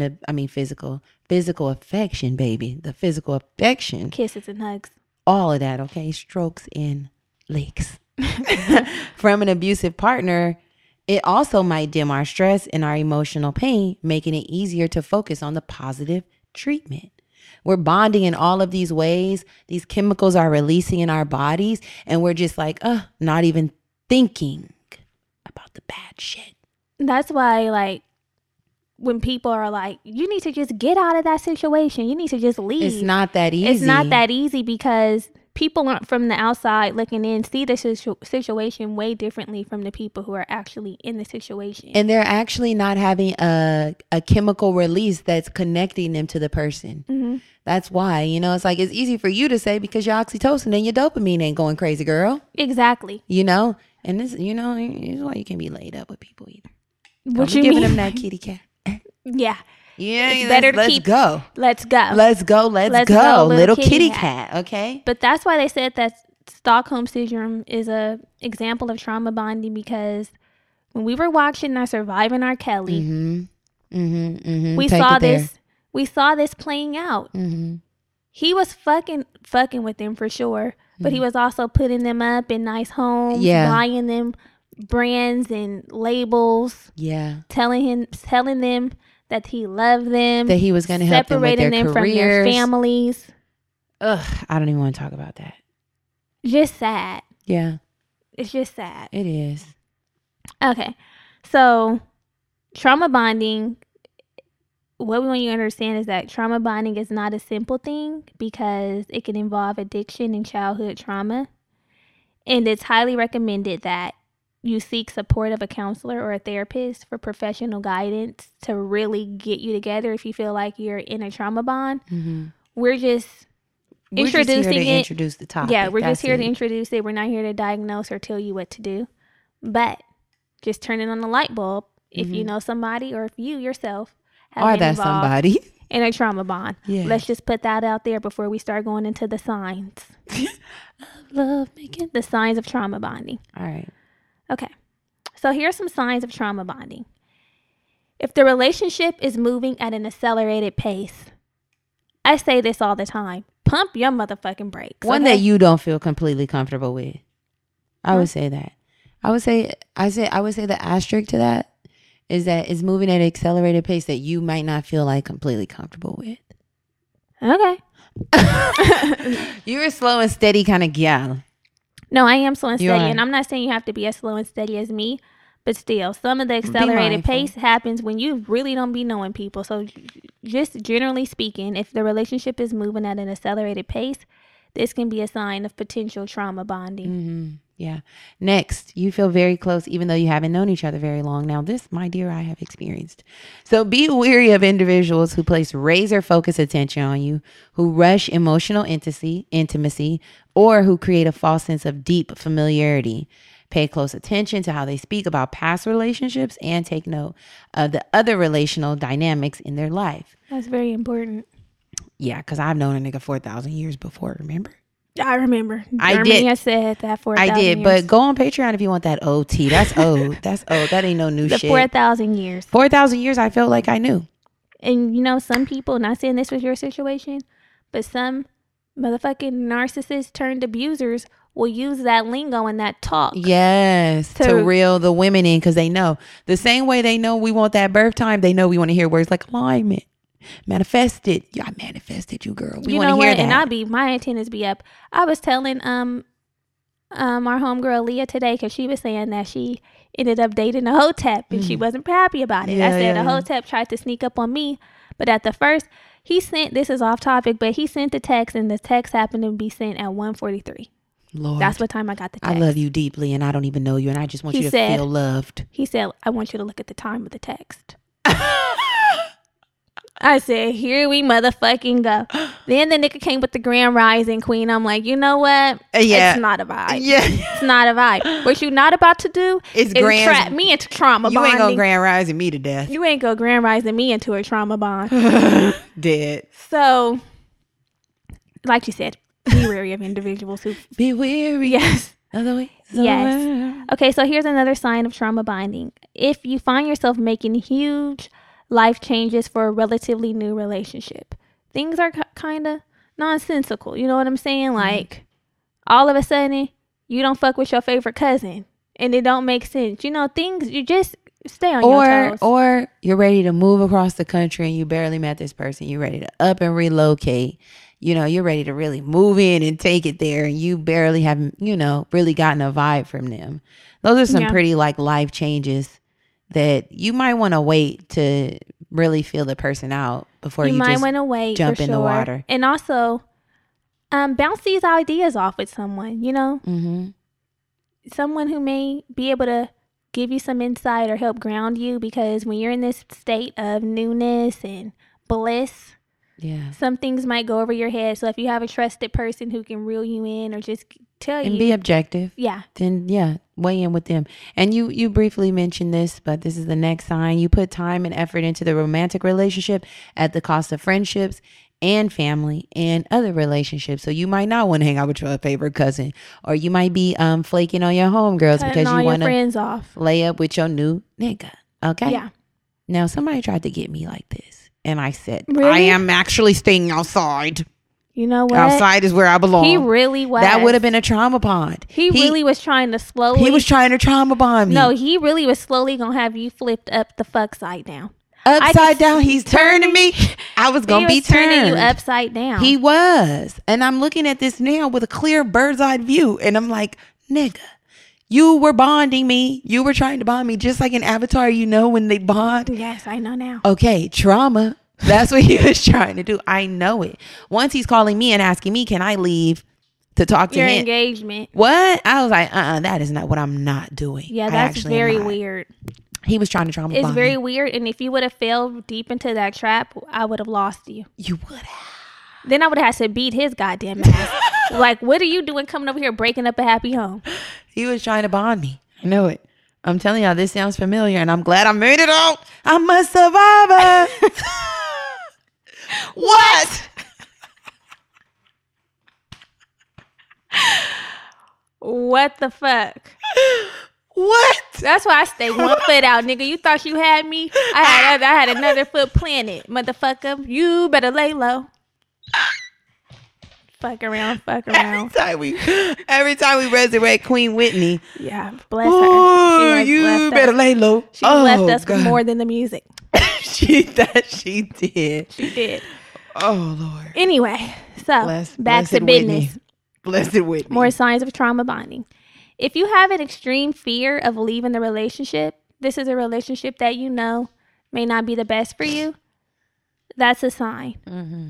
physical affection, baby. The physical affection. Kisses and hugs. All of that, okay? Strokes and licks. From an abusive partner, it also might dim our stress and our emotional pain, making it easier to focus on the positive treatment. We're bonding in all of these ways. These chemicals are releasing in our bodies, and we're just like, not even thinking about the bad shit. That's why, when people are like, you need to just get out of that situation. You need to just leave. It's not that easy. It's not that easy because people aren't from the outside looking in, see the situation way differently from the people who are actually in the situation. And they're actually not having a chemical release that's connecting them to the person. That's why, it's like, it's easy for you to say because your oxytocin and your dopamine ain't going crazy, girl. Exactly. And this, is why you can't be laid up with people either. What you mean? Giving them that kitty cat. Yeah. Yeah. It's better to keep. Go. Let's go. Let's go. Let's go. Little kitty cat. Okay. But that's why they said that Stockholm Syndrome is a example of trauma bonding, because when we were watching our Surviving R. Kelly, we saw this. We saw this playing out. He was fucking with them for sure, but he was also putting them up in nice homes, buying them brands and labels, telling them that he loved them, that he was going to help them with their separating them careers. from their families. Ugh, I don't even want to talk about that. Just sad. Yeah, it's just sad. It is. Okay, so trauma bonding. What we want you to understand is that trauma bonding is not a simple thing, because it can involve addiction and childhood trauma, and it's highly recommended that you seek support of a counselor or a therapist for professional guidance to really get you together if you feel like you're in a trauma bond. We're just introducing it. Introduce the topic. Yeah, we're just here to introduce it. We're not here to diagnose or tell you what to do, but just turning on the light bulb if you know somebody, or if you yourself have been involved somebody in a trauma bond. Let's just put that out there before we start going into the signs. Love making the signs of trauma bonding. All right. Okay, so here are some signs of trauma bonding. If the relationship is moving at an accelerated pace, I say this all the time, pump your motherfucking brakes. One that you don't feel completely comfortable with. I would say that. I would say the asterisk to that is that it's moving at an accelerated pace that you might not feel like completely comfortable with. Okay. You're a slow and steady kind of gal. No, I am slow and steady, and I'm not saying you have to be as slow and steady as me, But still, some of the accelerated mindful. pace happens when you really don't be knowing people. So just generally speaking, if the relationship is moving at an accelerated pace, this can be a sign of potential trauma bonding. Mm-hmm. Yeah. Next, you feel very close even though you haven't known each other very long. Now, this, my dear, I have experienced. So be wary of individuals who place razor focused attention on you, who rush emotional intimacy, or who create a false sense of deep familiarity. Pay close attention to how they speak about past relationships and take note of the other relational dynamics in their life. That's very important. Yeah, because I've known a nigga 4,000 years before, remember? I remember. I Germany did. has said that 4,000 I did, years. but go on Patreon if you want that OT. That's old. That's old. That ain't no new The shit. 4,000 years. 4,000 years, I felt like I knew. And you know, some people, not saying this was your situation, but some motherfucking narcissists turned abusers will use that lingo and that talk. Yes, to reel the women in because they know. The same way they know we want that birth time, they know we want to hear words like alignment. Manifested. Yeah, I manifested you, girl. We want to hear that. And my antennas be up. I was telling our homegirl Leah today because she was saying that she ended up dating a hotep and she wasn't happy about it. I said a hotep tried to sneak up on me, but at the first this is off topic, but he sent the text and the text happened to be sent at 1:43. Lord, that's what time I got the text. I love you deeply and I don't even know you and I just want you to feel loved. He said, I want you to look at the time of the text. I said, here we motherfucking go. Then the nigga came with the Grand Rising Queen. I'm like, you know what? Yeah. It's not a vibe. Yeah. It's not a vibe. What you not about to do is trap me into trauma bonding. You ain't gonna Grand Rising me to death. You ain't gonna Grand Rising me into a trauma bond. Dead. So, like you said, be wary of individuals who... Be wary. Yes. Yes. Okay, so here's another sign of trauma bonding. If you find yourself making huge life changes for a relatively new relationship, things are kind of nonsensical. You know what I'm saying? Like, all of a sudden, you don't fuck with your favorite cousin, and it don't make sense. You know, things, you just stay on your toes. Or you're ready to move across the country, and you barely met this person. You're ready to up and relocate. You know, you're ready to really move in and take it there, and you barely haven't, really gotten a vibe from them. Those are some pretty life changes that you might want to wait to really feel the person out before you might just want to wait, jump in the water. And also, bounce these ideas off with someone, someone who may be able to give you some insight or help ground you, because when you're in this state of newness and bliss, some things might go over your head. So if you have a trusted person who can reel you in or just tell you and be objective, then weigh in with them. And you briefly mentioned this, but this is the next sign. You put time and effort into the romantic relationship at the cost of friendships and family and other relationships. So you might not want to hang out with your favorite cousin, or you might be flaking on your homegirls because you want to lay up with your new nigga. Okay. Yeah. Now somebody tried to get me like this. And I said, really? I am actually staying outside. You know what? Outside is where I belong. He really was. That would have been a trauma bond. He really was trying to slowly. He was trying to trauma bond me. No, he really was slowly going to have you flipped up the fuck side down. Upside down. He's turning me. I was going to be turned. Turning you upside down. He was. And I'm looking at this now with a clear bird's eye view. And I'm like, nigga, you were bonding me. You were trying to bond me just like in Avatar, when they bond. Yes, I know now. Okay, trauma. That's what he was trying to do. I know it. Once he's calling me and asking me, can I leave to talk to your him? Engagement. What? I was like, that is not what I'm not doing. Yeah, that's very weird. He was trying to trauma bond me. It's very weird. And if you would have fell deep into that trap, I would have lost you. You would have. Then I would have had to beat his goddamn ass. Like, what are you doing coming over here breaking up a happy home? He was trying to bond me. I know it. I'm telling y'all, this sounds familiar, and I'm glad I made it out. I'm a survivor. What? What the fuck? What? That's why I stay 1 foot out, nigga. You thought you had me? I had another foot planted, motherfucker. You better lay low. Fuck around. Every time we resurrect Queen Whitney. Yeah, bless her. You better lay low. She left us with more than the music. She did. She did. Oh, Lord. Anyway, so back to business. Blessed Whitney. More signs of trauma bonding. If you have an extreme fear of leaving the relationship, this is a relationship that you know may not be the best for you. That's a sign. Mm-hmm.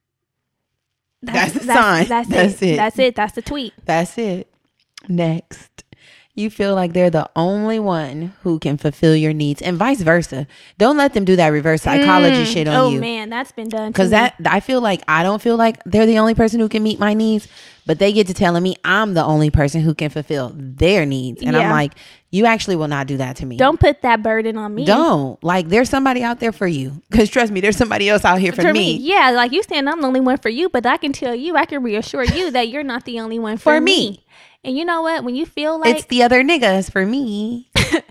That's a sign. That's it. That's it. That's the tweet. That's it. Next. You feel like they're the only one who can fulfill your needs, and vice versa. Don't let them do that reverse psychology shit on you. Oh man, that's been done. Because I feel like I don't feel like they're the only person who can meet my needs, but they get to telling me I'm the only person who can fulfill their needs, and I'm like, you actually will not do that to me. Don't put that burden on me. Don't. Like, there's somebody out there for you. Because trust me, there's somebody else out here for me. Yeah, like you saying I'm the only one for you, but I can tell you, I can reassure you that you're not the only one for me. And you know what? When you feel like it's the other niggas for me,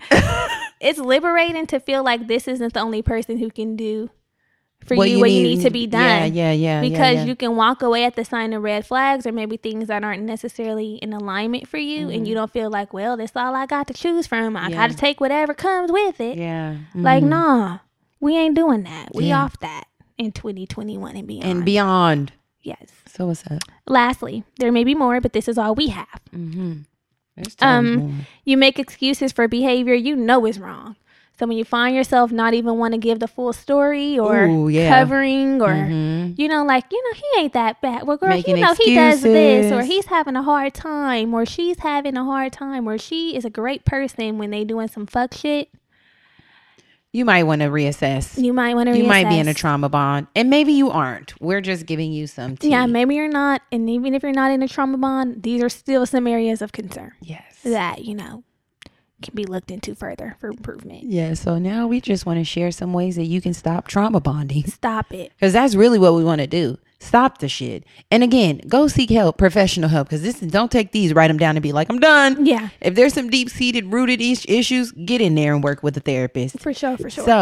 it's liberating to feel like this isn't the only person who can do for you what you need to be done. Yeah. Because you can walk away at the sign of red flags or maybe things that aren't necessarily in alignment for you, and you don't feel like, well, that's all I got to choose from. I got to take whatever comes with it. Yeah. Mm-hmm. Like, nah, we ain't doing that. We off that in 2021 and beyond. Yes. So what's up? Lastly, there may be more, but this is all we have. Mm-hmm. There's tons more. You make excuses for behavior you know is wrong. So when you find yourself not even want to give the full story or covering or, he ain't that bad. Well, girl, Making he does this, or he's having a hard time, or she's having a hard time, or she is a great person when they doing some fuck shit. You might want to reassess. You might be in a trauma bond. And maybe you aren't. We're just giving you some tea. Yeah, maybe you're not. And even if you're not in a trauma bond, these are still some areas of concern. Yes. That, can be looked into further for improvement. Yeah, so now we just want to share some ways that you can stop trauma bonding. Stop it. Because that's really what we want to do. Stop the shit. And again, go seek help, professional help. Because don't take these, write them down and be like, I'm done. Yeah. If there's some deep-seated, rooted issues, get in there and work with a therapist. For sure.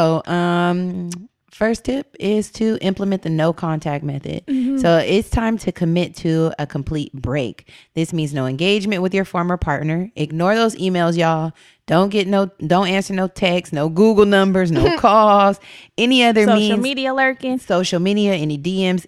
So, first tip is to implement the no contact method. Mm-hmm. So it's time to commit to a complete break. This means no engagement with your former partner. Ignore those emails, y'all. Don't answer no texts, no Google numbers, no calls, any other social media lurking, any DMs,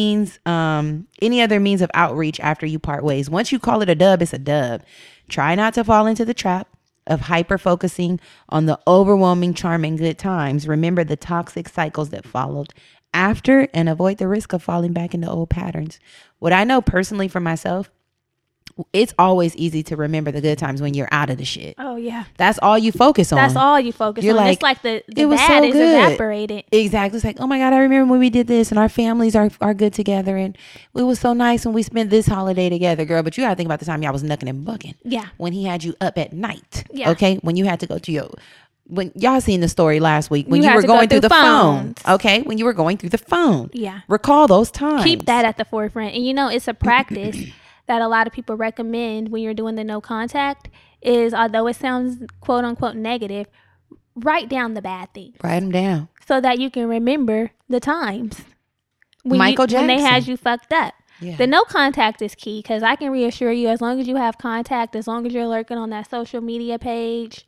any other means of outreach after you part ways. Once you call it a dub, it's a dub. Try not to fall into the trap of hyper focusing on the overwhelming charm and good times. Remember the toxic cycles that followed after and avoid the risk of falling back into old patterns. What I know personally for myself, it's always easy to remember the good times when you're out of the shit. Oh, yeah. That's all you focus on. That's all you focus you're on. Like, it's like the bad is evaporated. Exactly. It's like, oh my God, I remember when we did this and our families are good together and it was so nice when we spent this holiday together, girl. But you got to think about the time y'all was knucking and bucking. Yeah. When he had you up at night. Yeah. Okay. When you had to go to when y'all seen the story last week, when you were going through the phone. Okay. When you were going through the phone. Yeah. Recall those times. Keep that at the forefront. And it's a practice that a lot of people recommend when you're doing the no contact is, although it sounds quote unquote negative, write down the bad things. Write them down. So that you can remember the times when Michael Jackson. When they had you fucked up. Yeah. The no contact is key because I can reassure you, as long as you have contact, as long as you're lurking on that social media page,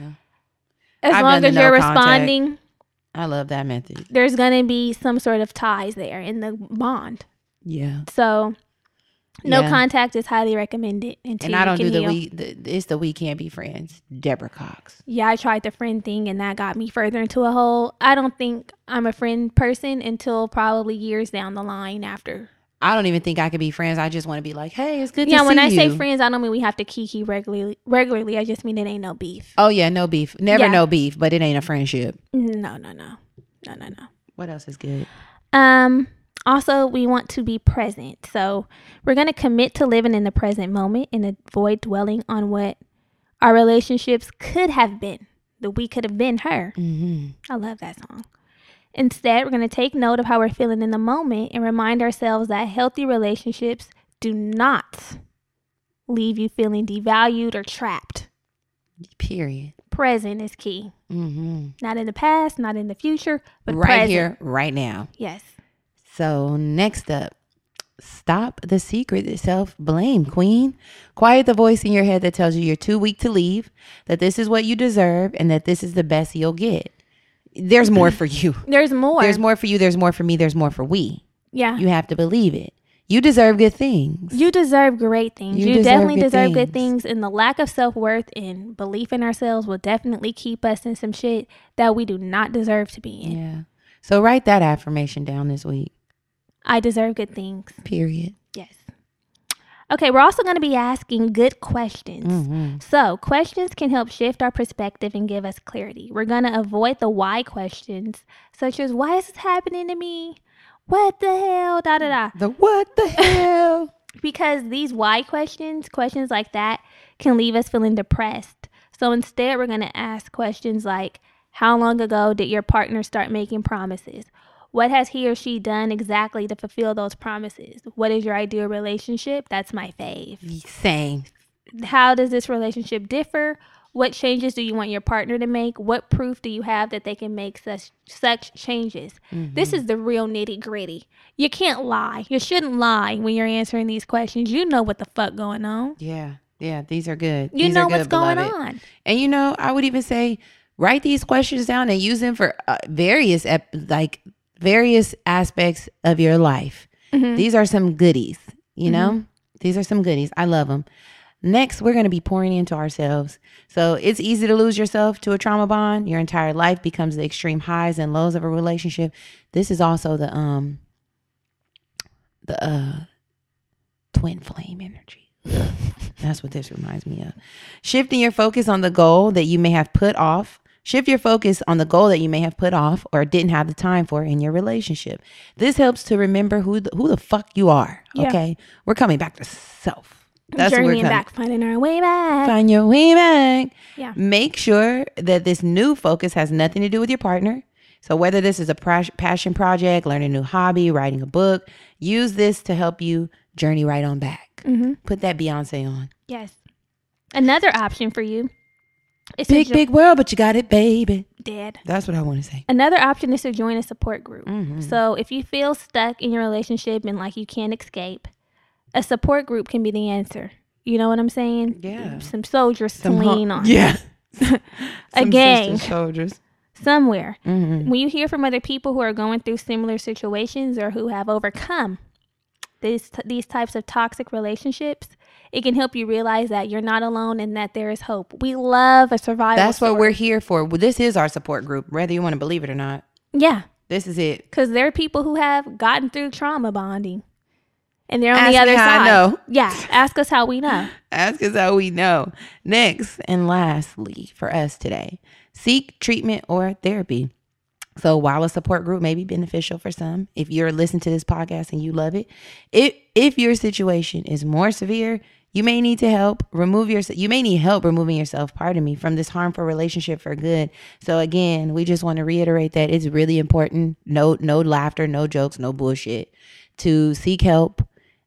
as long as you're responding. I love that method. There's going to be some sort of ties there in the bond. Yeah. So no contact is highly recommended. And I don't do it's the we can't be friends. Deborah Cox. Yeah, I tried the friend thing and that got me further into a hole. I don't think I'm a friend person until probably years down the line after. I don't even think I could be friends. I just want to be like, hey, it's good to see you. Yeah, when I say friends, I don't mean we have to kiki regularly. I just mean it ain't no beef. Oh, yeah, no beef. Never no beef, but it ain't a friendship. No. What else is good? Also, we want to be present. So we're going to commit to living in the present moment and avoid dwelling on what our relationships could have been. The we could have been her. Mm-hmm. I love that song. Instead, we're going to take note of how we're feeling in the moment and remind ourselves that healthy relationships do not leave you feeling devalued or trapped. Period. Present is key. Mm-hmm. Not in the past, not in the future, but right present. Here, right now. Yes. So next up, stop the secret self-blame, queen. Quiet the voice in your head that tells you you're too weak to leave, that this is what you deserve, and that this is the best you'll get. There's more for you. There's more. There's more for you. There's more for me. There's more for we. Yeah. You have to believe it. You deserve good things. You deserve great things. You You deserve definitely good deserve good things. things. And the lack of self-worth and belief in ourselves will definitely keep us in some shit that we do not deserve to be in. Yeah. So write that affirmation down this week. I deserve good things. Period. Yes. Okay, we're also going to be asking good questions. Mm-hmm. So, questions can help shift our perspective and give us clarity. We're going to avoid the why questions, such as, why is this happening to me? What the hell? Da da da. The what the hell? Because these why questions like that, can leave us feeling depressed. So instead, we're going to ask questions like, how long ago did your partner start making promises? What has he or she done exactly to fulfill those promises? What is your ideal relationship? That's my fave. Same. How does this relationship differ? What changes do you want your partner to make? What proof do you have that they can make such changes? Mm-hmm. This is the real nitty gritty. You can't lie. You shouldn't lie when you're answering these questions. You know what the fuck going on. Yeah. Yeah. These are good. You These know are good, what's going beloved. on. And I would even say, write these questions down and use them for various aspects of your life. Mm-hmm. These are some goodies, These are some goodies. I love them. Next, we're going to be pouring into ourselves. So it's easy to lose yourself to a trauma bond. Your entire life becomes the extreme highs and lows of a relationship. This is also the twin flame energy. That's what this reminds me of. Shifting your focus on the goal that you may have put off. Shift your focus on the goal that you may have put off or didn't have the time for in your relationship. This helps to remember who the fuck you are. Yeah. Okay, we're coming back to self. That's what we're Journeying coming. back, finding our way back. Find your way back. Yeah. Make sure that this new focus has nothing to do with your partner. So whether this is a passion project, learning a new hobby, writing a book, use this to help you journey right on back. Mm-hmm. Put that Beyonce on. Yes. Another option for you is Big world, but you got it, baby. Dead. That's what I want to say. Another option is to join a support group. Mm-hmm. So if you feel stuck in your relationship and like you can't escape, a support group can be the answer. You know what I'm saying? Yeah. Some soldiers to lean on. Yeah. A gang. sister soldiers. Somewhere. Mm-hmm. When you hear from other people who are going through similar situations or who have overcome these types of toxic relationships, it can help you realize that you're not alone and that there is hope. We love a survival That's story. what we're here for. Well, this is our support group, whether you want to believe it or not. Yeah. This is it. Because there are people who have gotten through trauma bonding. And they're on Ask the other me how side. I know. Yeah. Ask us how we know. Ask us how we know. Next and lastly for us today, seek treatment or therapy. So while a support group may be beneficial for some, if you're listening to this podcast and you love it, if your situation is more severe, you may need to help remove yourself. You may need help removing yourself, from this harmful relationship for good. So again, we just want to reiterate that it's really important. No laughter, no jokes, no bullshit. To seek help,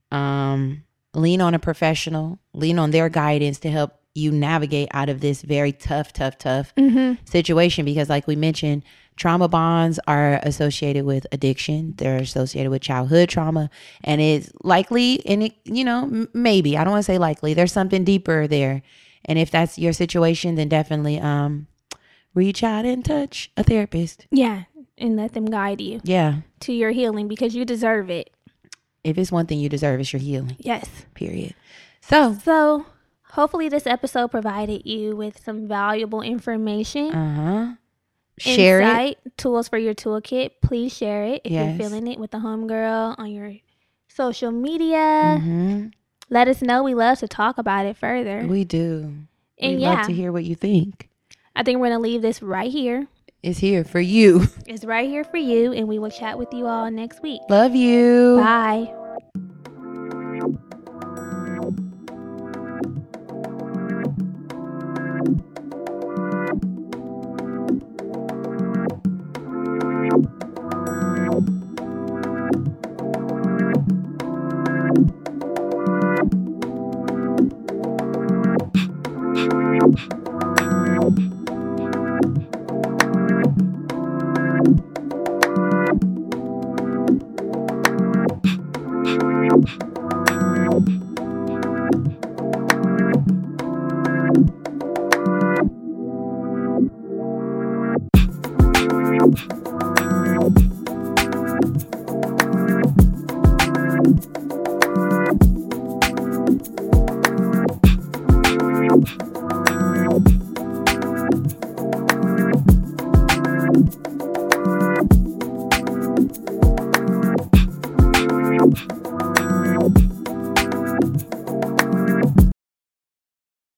lean on a professional, lean on their guidance to help you navigate out of this very tough situation. Because like we mentioned, trauma bonds are associated with addiction. They're associated with childhood trauma, and it's likely, and it, maybe, I don't want to say likely, there's something deeper there. And if that's your situation, then definitely, reach out and touch a therapist. Yeah. And let them guide you to your healing because you deserve it. If it's one thing you deserve, it's your healing. Yes. Period. So hopefully this episode provided you with some valuable information. Share insight, it. Tools for your toolkit. Please share it if Yes. you're feeling it with the homegirl on your social media. Mm-hmm. Let us know. We love to talk about it further. We do. And We'd love to hear what you think. I think we're going to leave this right here. It's here for you. It's right here for you, and we will chat with you all next week. Love you. Bye. Bye.